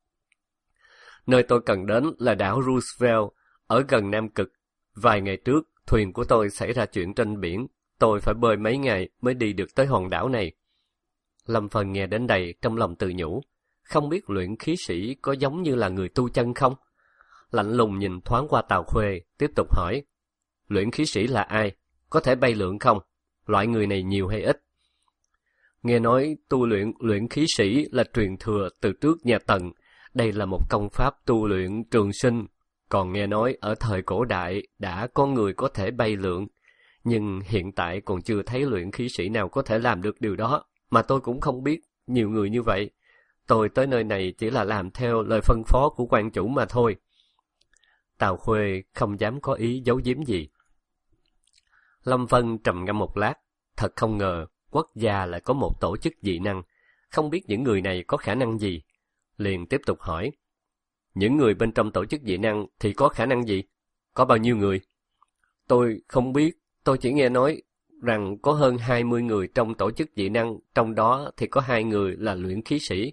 Nơi tôi cần đến là đảo Roosevelt, ở gần Nam Cực. Vài ngày trước, thuyền của tôi xảy ra chuyện trên biển, tôi phải bơi mấy ngày mới đi được tới hòn đảo này. Lâm Vân nghe đến đây trong lòng tự nhủ, không biết luyện khí sĩ có giống như là người tu chân không? Lạnh lùng nhìn thoáng qua Tào Khuê, tiếp tục hỏi, luyện khí sĩ là ai? Có thể bay lượn không? Loại người này nhiều hay ít? Nghe nói tu luyện luyện khí sĩ là truyền thừa từ trước nhà Tần, đây là một công pháp tu luyện trường sinh. Còn nghe nói ở thời cổ đại đã có người có thể bay lượn, nhưng hiện tại còn chưa thấy luyện khí sĩ nào có thể làm được điều đó, mà tôi cũng không biết nhiều người như vậy. Tôi tới nơi này chỉ là làm theo lời phân phó của quan chủ mà thôi. Tào Khuê không dám có ý giấu giếm gì. Lâm Vân trầm ngâm một lát, thật không ngờ quốc gia lại có một tổ chức dị năng, không biết những người này có khả năng gì. Liền tiếp tục hỏi, những người bên trong tổ chức dị năng thì có khả năng gì? Có bao nhiêu người? Tôi không biết, tôi chỉ nghe nói rằng có hơn hai mươi người trong tổ chức dị năng, trong đó thì có hai người là luyện khí sĩ.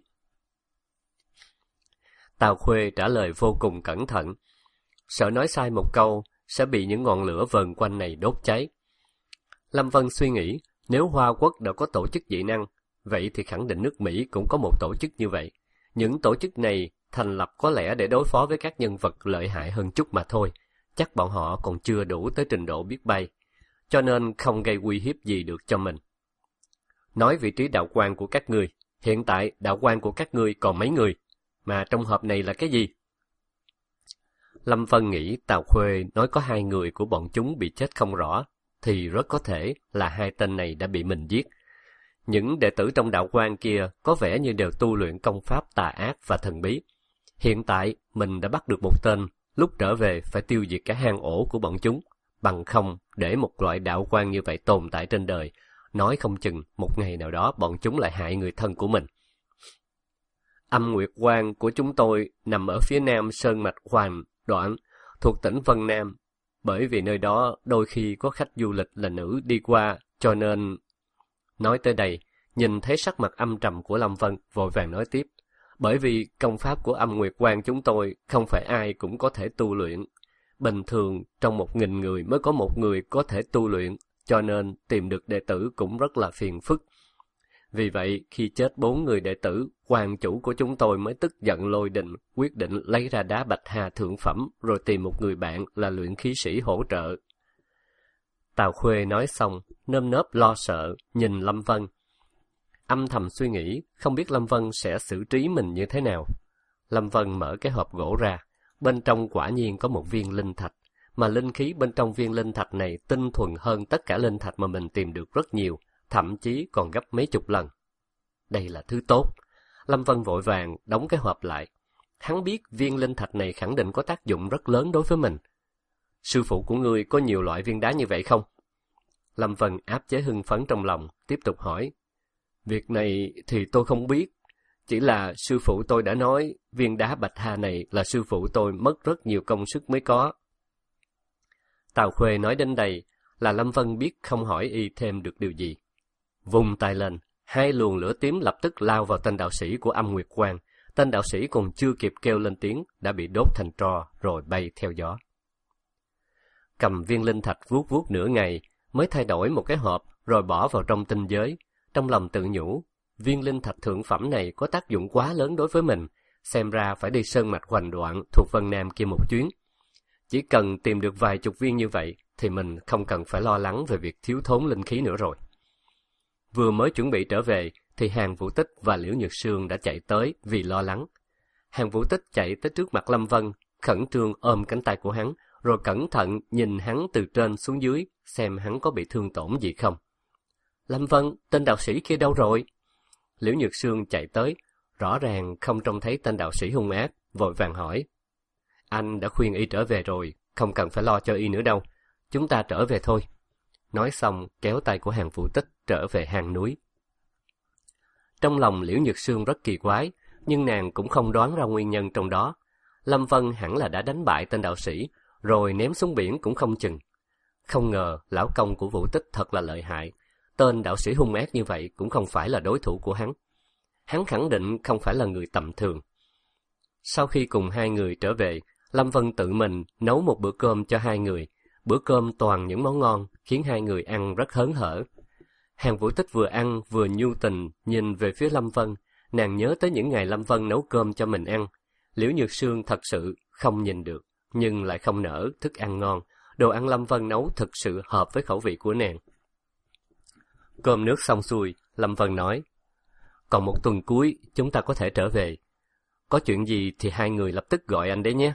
Tào Khuê trả lời vô cùng cẩn thận, sợ nói sai một câu sẽ bị những ngọn lửa vờn quanh này đốt cháy. Lâm Vân suy nghĩ, nếu Hoa Quốc đã có tổ chức dị năng, vậy thì khẳng định nước Mỹ cũng có một tổ chức như vậy. Những tổ chức này thành lập có lẽ để đối phó với các nhân vật lợi hại hơn chút mà thôi, chắc bọn họ còn chưa đủ tới trình độ biết bay, cho nên không gây uy hiếp gì được cho mình. Nói vị trí đạo quan của các ngươi, hiện tại đạo quan của các ngươi còn mấy người, mà trong hộp này là cái gì? Lâm Vân nghĩ Tào Khuê nói có hai người của bọn chúng bị chết không rõ, thì rất có thể là hai tên này đã bị mình giết. Những đệ tử trong đạo quan kia có vẻ như đều tu luyện công pháp tà ác và thần bí. Hiện tại mình đã bắt được một tên, lúc trở về phải tiêu diệt cả hang ổ của bọn chúng, bằng không để một loại đạo quan như vậy tồn tại trên đời, nói không chừng một ngày nào đó bọn chúng lại hại người thân của mình. Âm Nguyệt Quan của chúng tôi nằm ở phía nam sơn mạch Hoành Đoạn, thuộc tỉnh Vân Nam. Bởi vì nơi đó đôi khi có khách du lịch là nữ đi qua, cho nên... Nói tới đây, nhìn thấy sắc mặt âm trầm của Lâm Vân, vội vàng nói tiếp. Bởi vì công pháp của Âm Nguyệt Quan chúng tôi không phải ai cũng có thể tu luyện. Bình thường, trong một nghìn người mới có một người có thể tu luyện, cho nên tìm được đệ tử cũng rất là phiền phức. Vì vậy, khi chết bốn người đệ tử, quan chủ của chúng tôi mới tức giận lôi đình, quyết định lấy ra đá bạch hà thượng phẩm, rồi tìm một người bạn là luyện khí sĩ hỗ trợ. Tào Khuê nói xong, nơm nớp lo sợ, nhìn Lâm Vân. Âm thầm suy nghĩ, không biết Lâm Vân sẽ xử trí mình như thế nào. Lâm Vân mở cái hộp gỗ ra, bên trong quả nhiên có một viên linh thạch, mà linh khí bên trong viên linh thạch này tinh thuần hơn tất cả linh thạch mà mình tìm được rất nhiều, thậm chí còn gấp mấy chục lần. Đây là thứ tốt. Lâm Vân vội vàng đóng cái hộp lại. Hắn biết viên linh thạch này khẳng định có tác dụng rất lớn đối với mình. Sư phụ của ngươi có nhiều loại viên đá như vậy không? Lâm Vân áp chế hưng phấn trong lòng, tiếp tục hỏi. Việc này thì tôi không biết. Chỉ là sư phụ tôi đã nói viên đá bạch hà này là sư phụ tôi mất rất nhiều công sức mới có. Tào Khuê nói đến đây là Lâm Vân biết không hỏi y thêm được điều gì. Vung tay lên, hai luồng lửa tím lập tức lao vào tên đạo sĩ của Âm Nguyệt Quan. Tên đạo sĩ còn chưa kịp kêu lên tiếng đã bị đốt thành tro rồi bay theo gió. Cầm viên linh thạch vuốt vuốt nửa ngày mới thay đổi một cái hộp rồi bỏ vào trong tinh giới. Trong lòng tự nhủ, viên linh thạch thượng phẩm này có tác dụng quá lớn đối với mình, xem ra phải đi sơn mạch Hoành Đoạn thuộc Vân Nam kia một chuyến. Chỉ cần tìm được vài chục viên như vậy thì mình không cần phải lo lắng về việc thiếu thốn linh khí nữa rồi. Vừa mới chuẩn bị trở về thì Hàn Vũ Tích và Liễu Nhược Sương đã chạy tới vì lo lắng. Hàn Vũ Tích chạy tới trước mặt Lâm Vân, khẩn trương ôm cánh tay của hắn, rồi cẩn thận nhìn hắn từ trên xuống dưới, xem hắn có bị thương tổn gì không. Lâm Vân, tên đạo sĩ kia đâu rồi? Liễu Nhược Sương chạy tới, rõ ràng không trông thấy tên đạo sĩ hung ác, vội vàng hỏi. Anh đã khuyên y trở về rồi, không cần phải lo cho y nữa đâu, chúng ta trở về thôi. Nói xong kéo tay của Hàn Vũ Tích trở về hang núi. Trong lòng Liễu Nhược Sương rất kỳ quái, nhưng nàng cũng không đoán ra nguyên nhân trong đó. Lâm Vân hẳn là đã đánh bại tên đạo sĩ, rồi ném xuống biển cũng không chừng. Không ngờ lão công của Vũ Tích thật là lợi hại, tên đạo sĩ hung ác như vậy cũng không phải là đối thủ của hắn. Hắn khẳng định không phải là người tầm thường. Sau khi cùng hai người trở về, Lâm Vân tự mình nấu một bữa cơm cho hai người. Bữa cơm toàn những món ngon, khiến hai người ăn rất hớn hở. Hàn Vũ Tích vừa ăn vừa nhu tình nhìn về phía Lâm Vân, nàng nhớ tới những ngày Lâm Vân nấu cơm cho mình ăn. Liễu Nhược Sương thật sự không nhìn được, nhưng lại không nỡ thức ăn ngon. Đồ ăn Lâm Vân nấu thực sự hợp với khẩu vị của nàng. Cơm nước xong xuôi, Lâm Vân nói, còn một tuần cuối chúng ta có thể trở về. Có chuyện gì thì hai người lập tức gọi anh đấy nhé.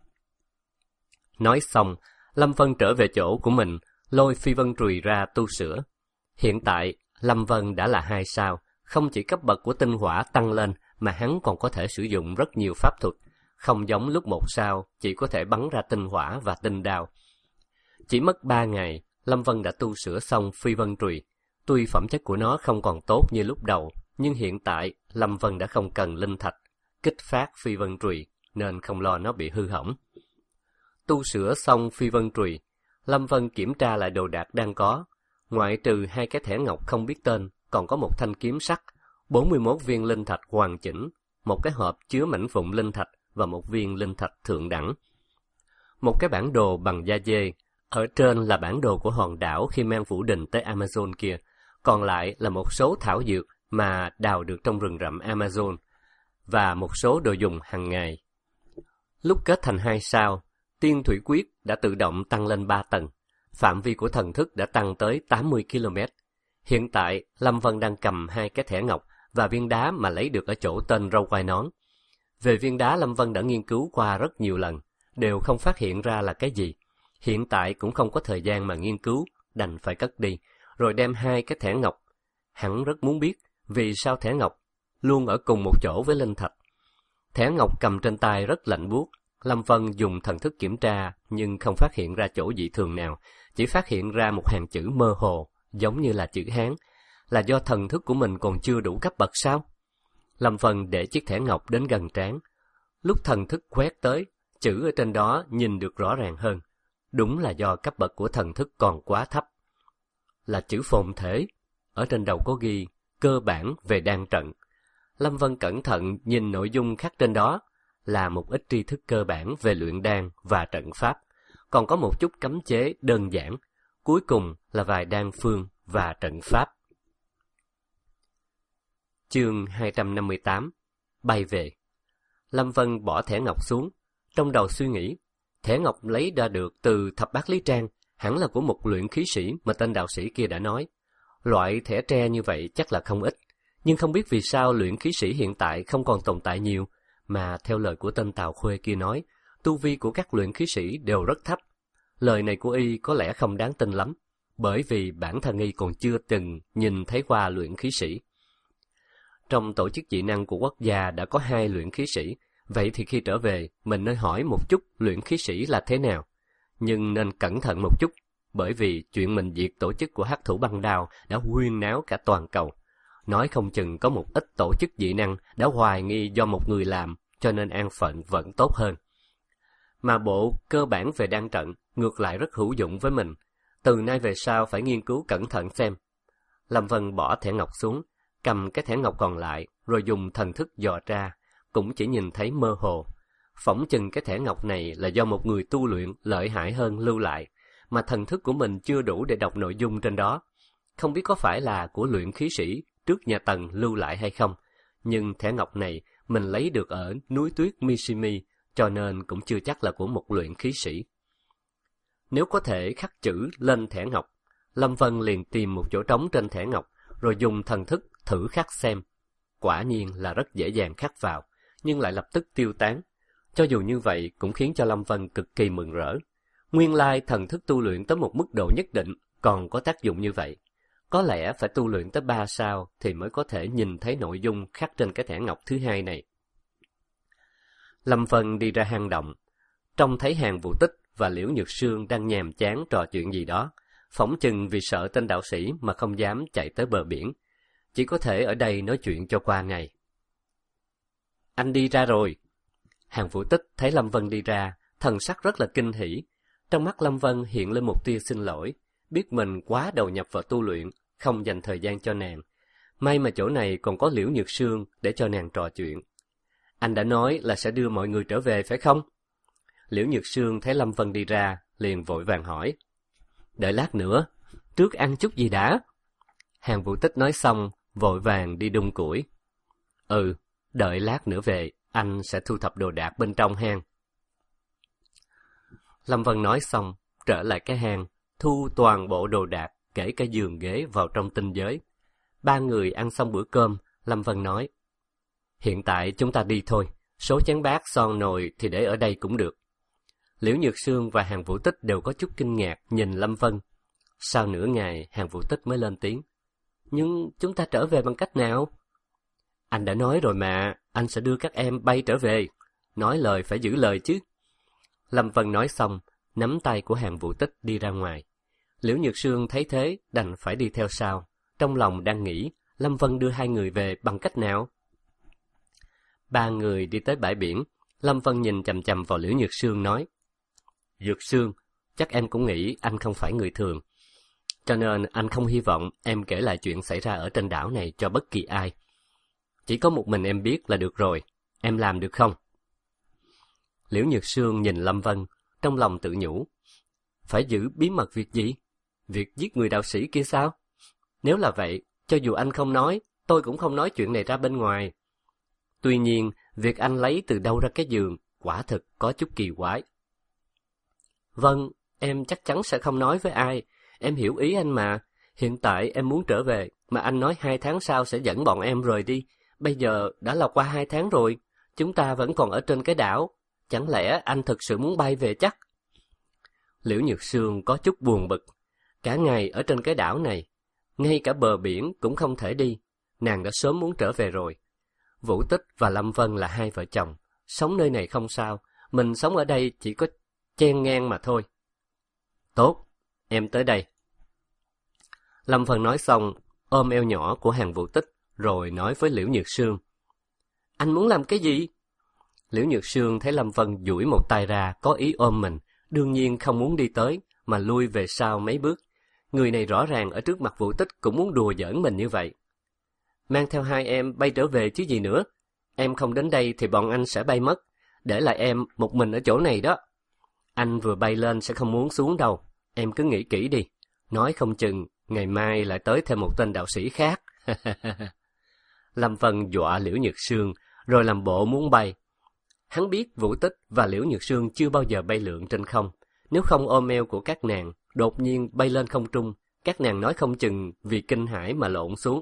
Nói xong, Lâm Vân trở về chỗ của mình, lôi Phi Vân Trùy ra tu sửa. Hiện tại, Lâm Vân đã là hai sao, không chỉ cấp bậc của tinh hỏa tăng lên, mà hắn còn có thể sử dụng rất nhiều pháp thuật, không giống lúc một sao, chỉ có thể bắn ra tinh hỏa và tinh đao. Chỉ mất ba ngày, Lâm Vân đã tu sửa xong Phi Vân Trùy. Tuy phẩm chất của nó không còn tốt như lúc đầu, nhưng hiện tại Lâm Vân đã không cần linh thạch kích phát Phi Vân Trùy, nên không lo nó bị hư hỏng. Tu sửa xong Phi Vân Trùy, Lâm Vân kiểm tra lại đồ đạc đang có. Ngoại trừ hai cái thẻ ngọc không biết tên, còn có một thanh kiếm sắt, bốn mươi mốt viên linh thạch hoàn chỉnh, một cái hộp chứa mảnh vụn linh thạch và một viên linh thạch thượng đẳng. Một cái bản đồ bằng da dê, ở trên là bản đồ của hòn đảo khi mang Vũ Đình tới Amazon kia, còn lại là một số thảo dược mà đào được trong rừng rậm Amazon, và một số đồ dùng hàng ngày. Lúc kết thành hai sao, Tiên Thủy Quyết đã tự động tăng lên ba tầng, phạm vi của thần thức đã tăng tới tám mươi ki lô mét. Hiện tại, Lâm Vân đang cầm hai cái thẻ ngọc và viên đá mà lấy được ở chỗ tên râu quai nón. Về viên đá, Lâm Vân đã nghiên cứu qua rất nhiều lần. đều không phát hiện ra là cái gì. Hiện tại cũng không có thời gian mà nghiên cứu, đành phải cất đi, rồi đem hai cái thẻ ngọc. Hắn rất muốn biết vì sao thẻ ngọc luôn ở cùng một chỗ với linh thạch. Thẻ ngọc cầm trên tay rất lạnh buốt. Lâm Vân dùng thần thức kiểm tra nhưng không phát hiện ra chỗ dị thường nào, chỉ phát hiện ra một hàng chữ mơ hồ, giống như là chữ Hán. Là do thần thức của mình còn chưa đủ cấp bậc sao? Lâm Vân để chiếc thẻ ngọc đến gần trán. Lúc thần thức quét tới, chữ ở trên đó nhìn được rõ ràng hơn. Đúng là do cấp bậc của thần thức còn quá thấp. Là chữ phồn thể. Ở trên đầu có ghi cơ bản về đan trận. Lâm Vân cẩn thận nhìn nội dung khắc trên đó, là một ít tri thức cơ bản về luyện đan và trận pháp, còn có một chút cấm chế đơn giản, cuối cùng là vài đan phương và trận pháp. Chương hai trăm năm mươi tám. Bay về. Lâm Vân bỏ thẻ ngọc xuống, trong đầu suy nghĩ, thẻ ngọc lấy ra được từ thập bát lý trang, hẳn là của một luyện khí sĩ mà tên đạo sĩ kia đã nói. Loại thẻ tre như vậy chắc là không ít, nhưng không biết vì sao luyện khí sĩ hiện tại không còn tồn tại nhiều, mà theo lời của tên Tào Khuê kia nói, tu vi của các luyện khí sĩ đều rất thấp. Lời này của y có lẽ không đáng tin lắm, bởi vì bản thân y còn chưa từng nhìn thấy qua luyện khí sĩ. Trong tổ chức dị năng của quốc gia đã có hai luyện khí sĩ, vậy thì khi trở về, mình nên hỏi một chút luyện khí sĩ là thế nào. Nhưng nên cẩn thận một chút, bởi vì chuyện mình diệt tổ chức của Hắc Thủ Băng Đao đã huyên náo cả toàn cầu. Nói không chừng có một ít tổ chức dị năng đã hoài nghi do một người làm, cho nên an phận vẫn tốt hơn. Mà bộ cơ bản về đan trận ngược lại rất hữu dụng với mình. Từ nay về sau phải nghiên cứu cẩn thận xem. Lâm Vân bỏ thẻ ngọc xuống, cầm cái thẻ ngọc còn lại, rồi dùng thần thức dò ra, cũng chỉ nhìn thấy mơ hồ. Phỏng chừng cái thẻ ngọc này là do một người tu luyện lợi hại hơn lưu lại, mà thần thức của mình chưa đủ để đọc nội dung trên đó. Không biết có phải là của luyện khí sĩ trước nhà Tần lưu lại hay không, nhưng thẻ ngọc này mình lấy được ở núi tuyết Mishimi, cho nên cũng chưa chắc là của một luyện khí sĩ. Nếu có thể khắc chữ lên thẻ ngọc, Lâm Vân liền tìm một chỗ trống trên thẻ ngọc, rồi dùng thần thức thử khắc xem. Quả nhiên là rất dễ dàng khắc vào, nhưng lại lập tức tiêu tán. Cho dù như vậy cũng khiến cho Lâm Vân cực kỳ mừng rỡ. Nguyên lai thần thức tu luyện tới một mức độ nhất định còn có tác dụng như vậy. Có lẽ phải tu luyện tới ba sao thì mới có thể nhìn thấy nội dung khắc trên cái thẻ ngọc thứ hai này. Lâm Vân đi ra hang động, trông thấy Hàn Vũ Tích và Liễu Nhược Sương đang nhàm chán trò chuyện gì đó, phỏng chừng vì sợ tên đạo sĩ mà không dám chạy tới bờ biển, chỉ có thể ở đây nói chuyện cho qua ngày. Anh đi ra rồi. Hàn Vũ Tích thấy Lâm Vân đi ra, thần sắc rất là kinh hỉ. Trong mắt Lâm Vân hiện lên một tia xin lỗi, biết mình quá đầu nhập vào tu luyện, không dành thời gian cho nàng. May mà chỗ này còn có Liễu Nhược Sương để cho nàng trò chuyện. Anh đã nói là sẽ đưa mọi người trở về phải không? Liễu Nhược Sương thấy Lâm Vân đi ra, liền vội vàng hỏi. Đợi lát nữa, trước ăn chút gì đã? Hàn Vũ Tích nói xong, vội vàng đi đun củi. Ừ, đợi lát nữa về, anh sẽ thu thập đồ đạc bên trong hang. Lâm Vân nói xong, trở lại cái hang, thu toàn bộ đồ đạc, kể cả giường ghế vào trong tinh giới. Ba người ăn xong bữa cơm, Lâm Vân nói. Hiện tại chúng ta đi thôi, số chén bát son nồi thì để ở đây cũng được. Liễu Nhược Sương và Hàn Vũ Tích đều có chút kinh ngạc nhìn Lâm Vân. Sau nửa ngày, Hàn Vũ Tích mới lên tiếng. Nhưng chúng ta trở về bằng cách nào? Anh đã nói rồi mà, anh sẽ đưa các em bay trở về. Nói lời phải giữ lời chứ. Lâm Vân nói xong, nắm tay của Hàn Vũ Tích đi ra ngoài. Liễu Nhược Sương thấy thế, đành phải đi theo sau. Trong lòng đang nghĩ, Lâm Vân đưa hai người về bằng cách nào? Ba người đi tới bãi biển, Lâm Vân nhìn chằm chằm vào Liễu Nhược Sương nói. Nhược Sương, chắc em cũng nghĩ anh không phải người thường. Cho nên anh không hy vọng em kể lại chuyện xảy ra ở trên đảo này cho bất kỳ ai. Chỉ có một mình em biết là được rồi, em làm được không? Liễu Nhược Sương nhìn Lâm Vân, trong lòng tự nhủ. Phải giữ bí mật việc gì? Việc giết người đạo sĩ kia sao? Nếu là vậy, cho dù anh không nói, tôi cũng không nói chuyện này ra bên ngoài. Tuy nhiên, việc anh lấy từ đâu ra cái giường, quả thực có chút kỳ quái. Vâng, em chắc chắn sẽ không nói với ai. Em hiểu ý anh mà. Hiện tại em muốn trở về, mà anh nói hai tháng sau sẽ dẫn bọn em rời đi. Bây giờ đã là qua hai tháng rồi, chúng ta vẫn còn ở trên cái đảo. Chẳng lẽ anh thực sự muốn bay về chắc? Liễu Nhược Sương có chút buồn bực. Cả ngày ở trên cái đảo này, ngay cả bờ biển cũng không thể đi. Nàng đã sớm muốn trở về rồi. Vũ Tích và Lâm Vân là hai vợ chồng. Sống nơi này không sao, mình sống ở đây chỉ có chen ngang mà thôi. Tốt, em tới đây. Lâm Vân nói xong, ôm eo nhỏ của Hàn Vũ Tích, rồi nói với Liễu Nhược Sương. Anh muốn làm cái gì? Liễu Nhược Sương thấy Lâm Vân duỗi một tay ra, có ý ôm mình, đương nhiên không muốn đi tới, mà lui về sau mấy bước. Người này rõ ràng ở trước mặt Vũ Tích cũng muốn đùa giỡn mình như vậy. Mang theo hai em bay trở về chứ gì nữa. Em không đến đây thì bọn anh sẽ bay mất, để lại em một mình ở chỗ này đó. Anh vừa bay lên sẽ không muốn xuống đâu, em cứ nghĩ kỹ đi. Nói không chừng, ngày mai lại tới thêm một tên đạo sĩ khác. Lâm Vân dọa Liễu Nhược Sương, rồi làm bộ muốn bay. Hắn biết Vũ Tích và Liễu Nhược Sương chưa bao giờ bay lượn trên không. Nếu không ôm eo của các nàng, đột nhiên bay lên không trung, các nàng nói không chừng vì kinh hãi mà lộn xuống.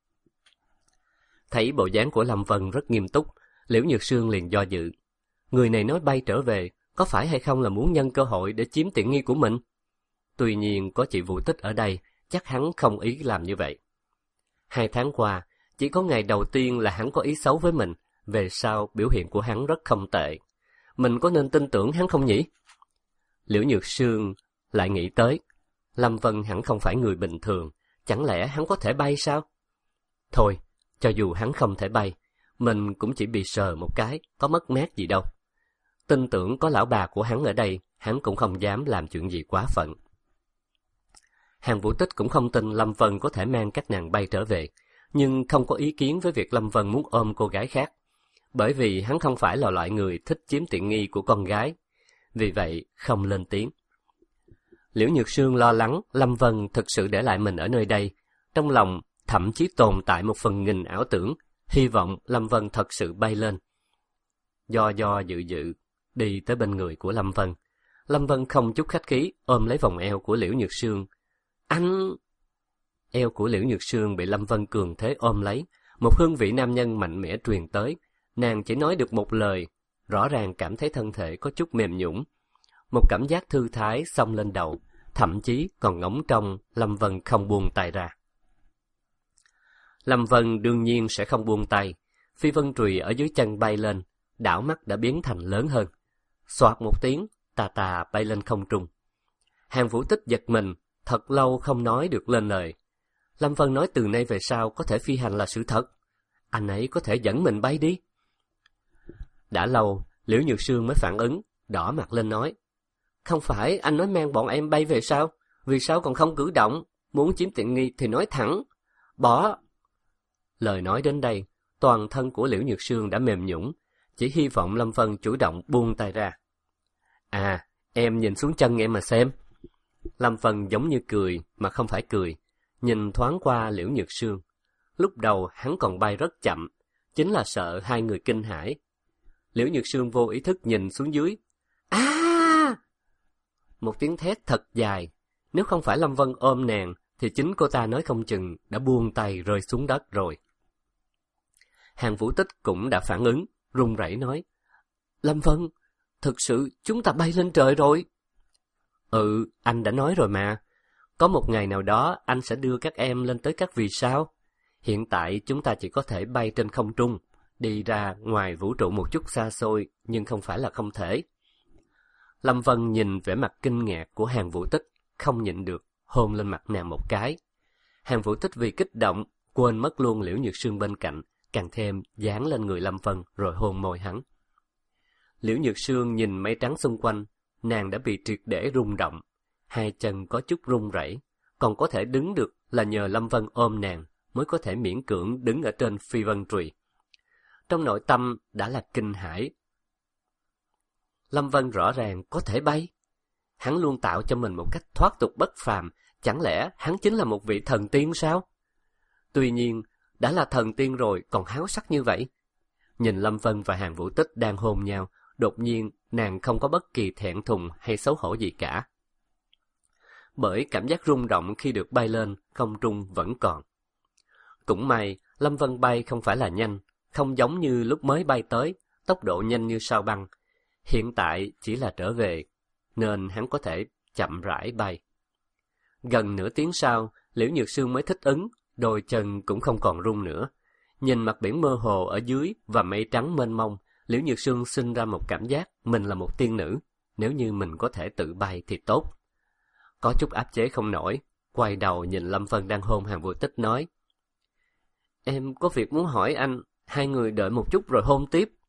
Thấy bộ dáng của Lâm Vân rất nghiêm túc, Liễu Nhược Sương liền do dự. Người này nói bay trở về, có phải hay không là muốn nhân cơ hội để chiếm tiện nghi của mình? Tuy nhiên có chị Vũ Tích ở đây, chắc hắn không ý làm như vậy. Hai tháng qua, chỉ có ngày đầu tiên là hắn có ý xấu với mình, về sau biểu hiện của hắn rất không tệ. Mình có nên tin tưởng hắn không nhỉ? Liễu Nhược Sương lại nghĩ tới, Lâm Vân hẳn không phải người bình thường, chẳng lẽ hắn có thể bay sao? Thôi, cho dù hắn không thể bay, mình cũng chỉ bị sờ một cái, có mất mát gì đâu. Tin tưởng có lão bà của hắn ở đây, hắn cũng không dám làm chuyện gì quá phận. Hàn Vũ Tích cũng không tin Lâm Vân có thể mang các nàng bay trở về, nhưng không có ý kiến với việc Lâm Vân muốn ôm cô gái khác, bởi vì hắn không phải là loại người thích chiếm tiện nghi của con gái, vì vậy không lên tiếng. Liễu Nhược Sương lo lắng Lâm Vân thực sự để lại mình ở nơi đây, trong lòng thậm chí tồn tại một phần nghìn ảo tưởng, hy vọng Lâm Vân thật sự bay lên. Do do dự dự, đi tới bên người của Lâm Vân. Lâm Vân không chút khách khí ôm lấy vòng eo của Liễu Nhược Sương. Anh... Eo của Liễu Nhược Sương bị Lâm Vân cường thế ôm lấy, một hương vị nam nhân mạnh mẽ truyền tới. Nàng chỉ nói được một lời, rõ ràng cảm thấy thân thể có chút mềm nhũn. Một cảm giác thư thái xông lên đầu, thậm chí còn ngóng trông Lâm Vân không buông tay ra. Lâm Vân đương nhiên sẽ không buông tay. Phi vân chùy ở dưới chân bay lên, đảo mắt đã biến thành lớn hơn. Xoạt một tiếng, tà tà bay lên không trung. Hàn Vũ Tích giật mình, thật lâu không nói được lên lời. Lâm Vân nói từ nay về sau có thể phi hành là sự thật. Anh ấy có thể dẫn mình bay đi. Đã lâu, Liễu Nhược Sương mới phản ứng, đỏ mặt lên nói. Không phải anh nói mang bọn em bay về sao? Vì sao còn không cử động? Muốn chiếm tiện nghi thì nói thẳng. Bỏ. Lời nói đến đây, toàn thân của Liễu Nhược Sương đã mềm nhũn, chỉ hy vọng Lâm Vân chủ động buông tay ra. À, em nhìn xuống chân em mà xem. Lâm Vân giống như cười mà không phải cười, nhìn thoáng qua Liễu Nhược Sương. Lúc đầu hắn còn bay rất chậm, chính là sợ hai người kinh hãi. Liễu Nhược Sương vô ý thức nhìn xuống dưới. À! Một tiếng thét thật dài. Nếu không phải Lâm Vân ôm nàng, thì chính cô ta nói không chừng đã buông tay rơi xuống đất rồi. Hàn Vũ Tích cũng đã phản ứng, run rẩy nói. Lâm Vân, thực sự chúng ta bay lên trời rồi. Ừ, anh đã nói rồi mà. Có một ngày nào đó anh sẽ đưa các em lên tới các vì sao. Hiện tại chúng ta chỉ có thể bay trên không trung, đi ra ngoài vũ trụ một chút xa xôi, nhưng không phải là không thể. Lâm Vân nhìn vẻ mặt kinh ngạc của Hàn Vũ Tích, không nhịn được, hôn lên mặt nàng một cái. Hàn Vũ Tích vì kích động, quên mất luôn Liễu Nhược Sương bên cạnh, càng thêm dán lên người Lâm Vân rồi hôn môi hắn. Liễu Nhược Sương nhìn mây trắng xung quanh, nàng đã bị triệt để rung động, hai chân có chút run rẩy, còn có thể đứng được là nhờ Lâm Vân ôm nàng mới có thể miễn cưỡng đứng ở trên phi vân chùy. Trong nội tâm đã là kinh hãi. Lâm Vân rõ ràng có thể bay. Hắn luôn tạo cho mình một cách thoát tục bất phàm, chẳng lẽ hắn chính là một vị thần tiên sao? Tuy nhiên, đã là thần tiên rồi còn háo sắc như vậy. Nhìn Lâm Vân và Hàn Vũ Tích đang hôn nhau, đột nhiên nàng không có bất kỳ thẹn thùng hay xấu hổ gì cả. Bởi cảm giác rung động khi được bay lên, không trung vẫn còn. Cũng may, Lâm Vân bay không phải là nhanh, không giống như lúc mới bay tới, tốc độ nhanh như sao băng. Hiện tại chỉ là trở về, nên hắn có thể chậm rãi bay. Gần nửa tiếng sau, Liễu Nhược Sương mới thích ứng, đôi chân cũng không còn run nữa. Nhìn mặt biển mơ hồ ở dưới và mây trắng mênh mông, Liễu Nhược Sương sinh ra một cảm giác mình là một tiên nữ, nếu như mình có thể tự bay thì tốt. Có chút áp chế không nổi, quay đầu nhìn Lâm Vân đang hôn Hàn Vô Tích nói: Em có việc muốn hỏi anh, hai người đợi một chút rồi hôn tiếp.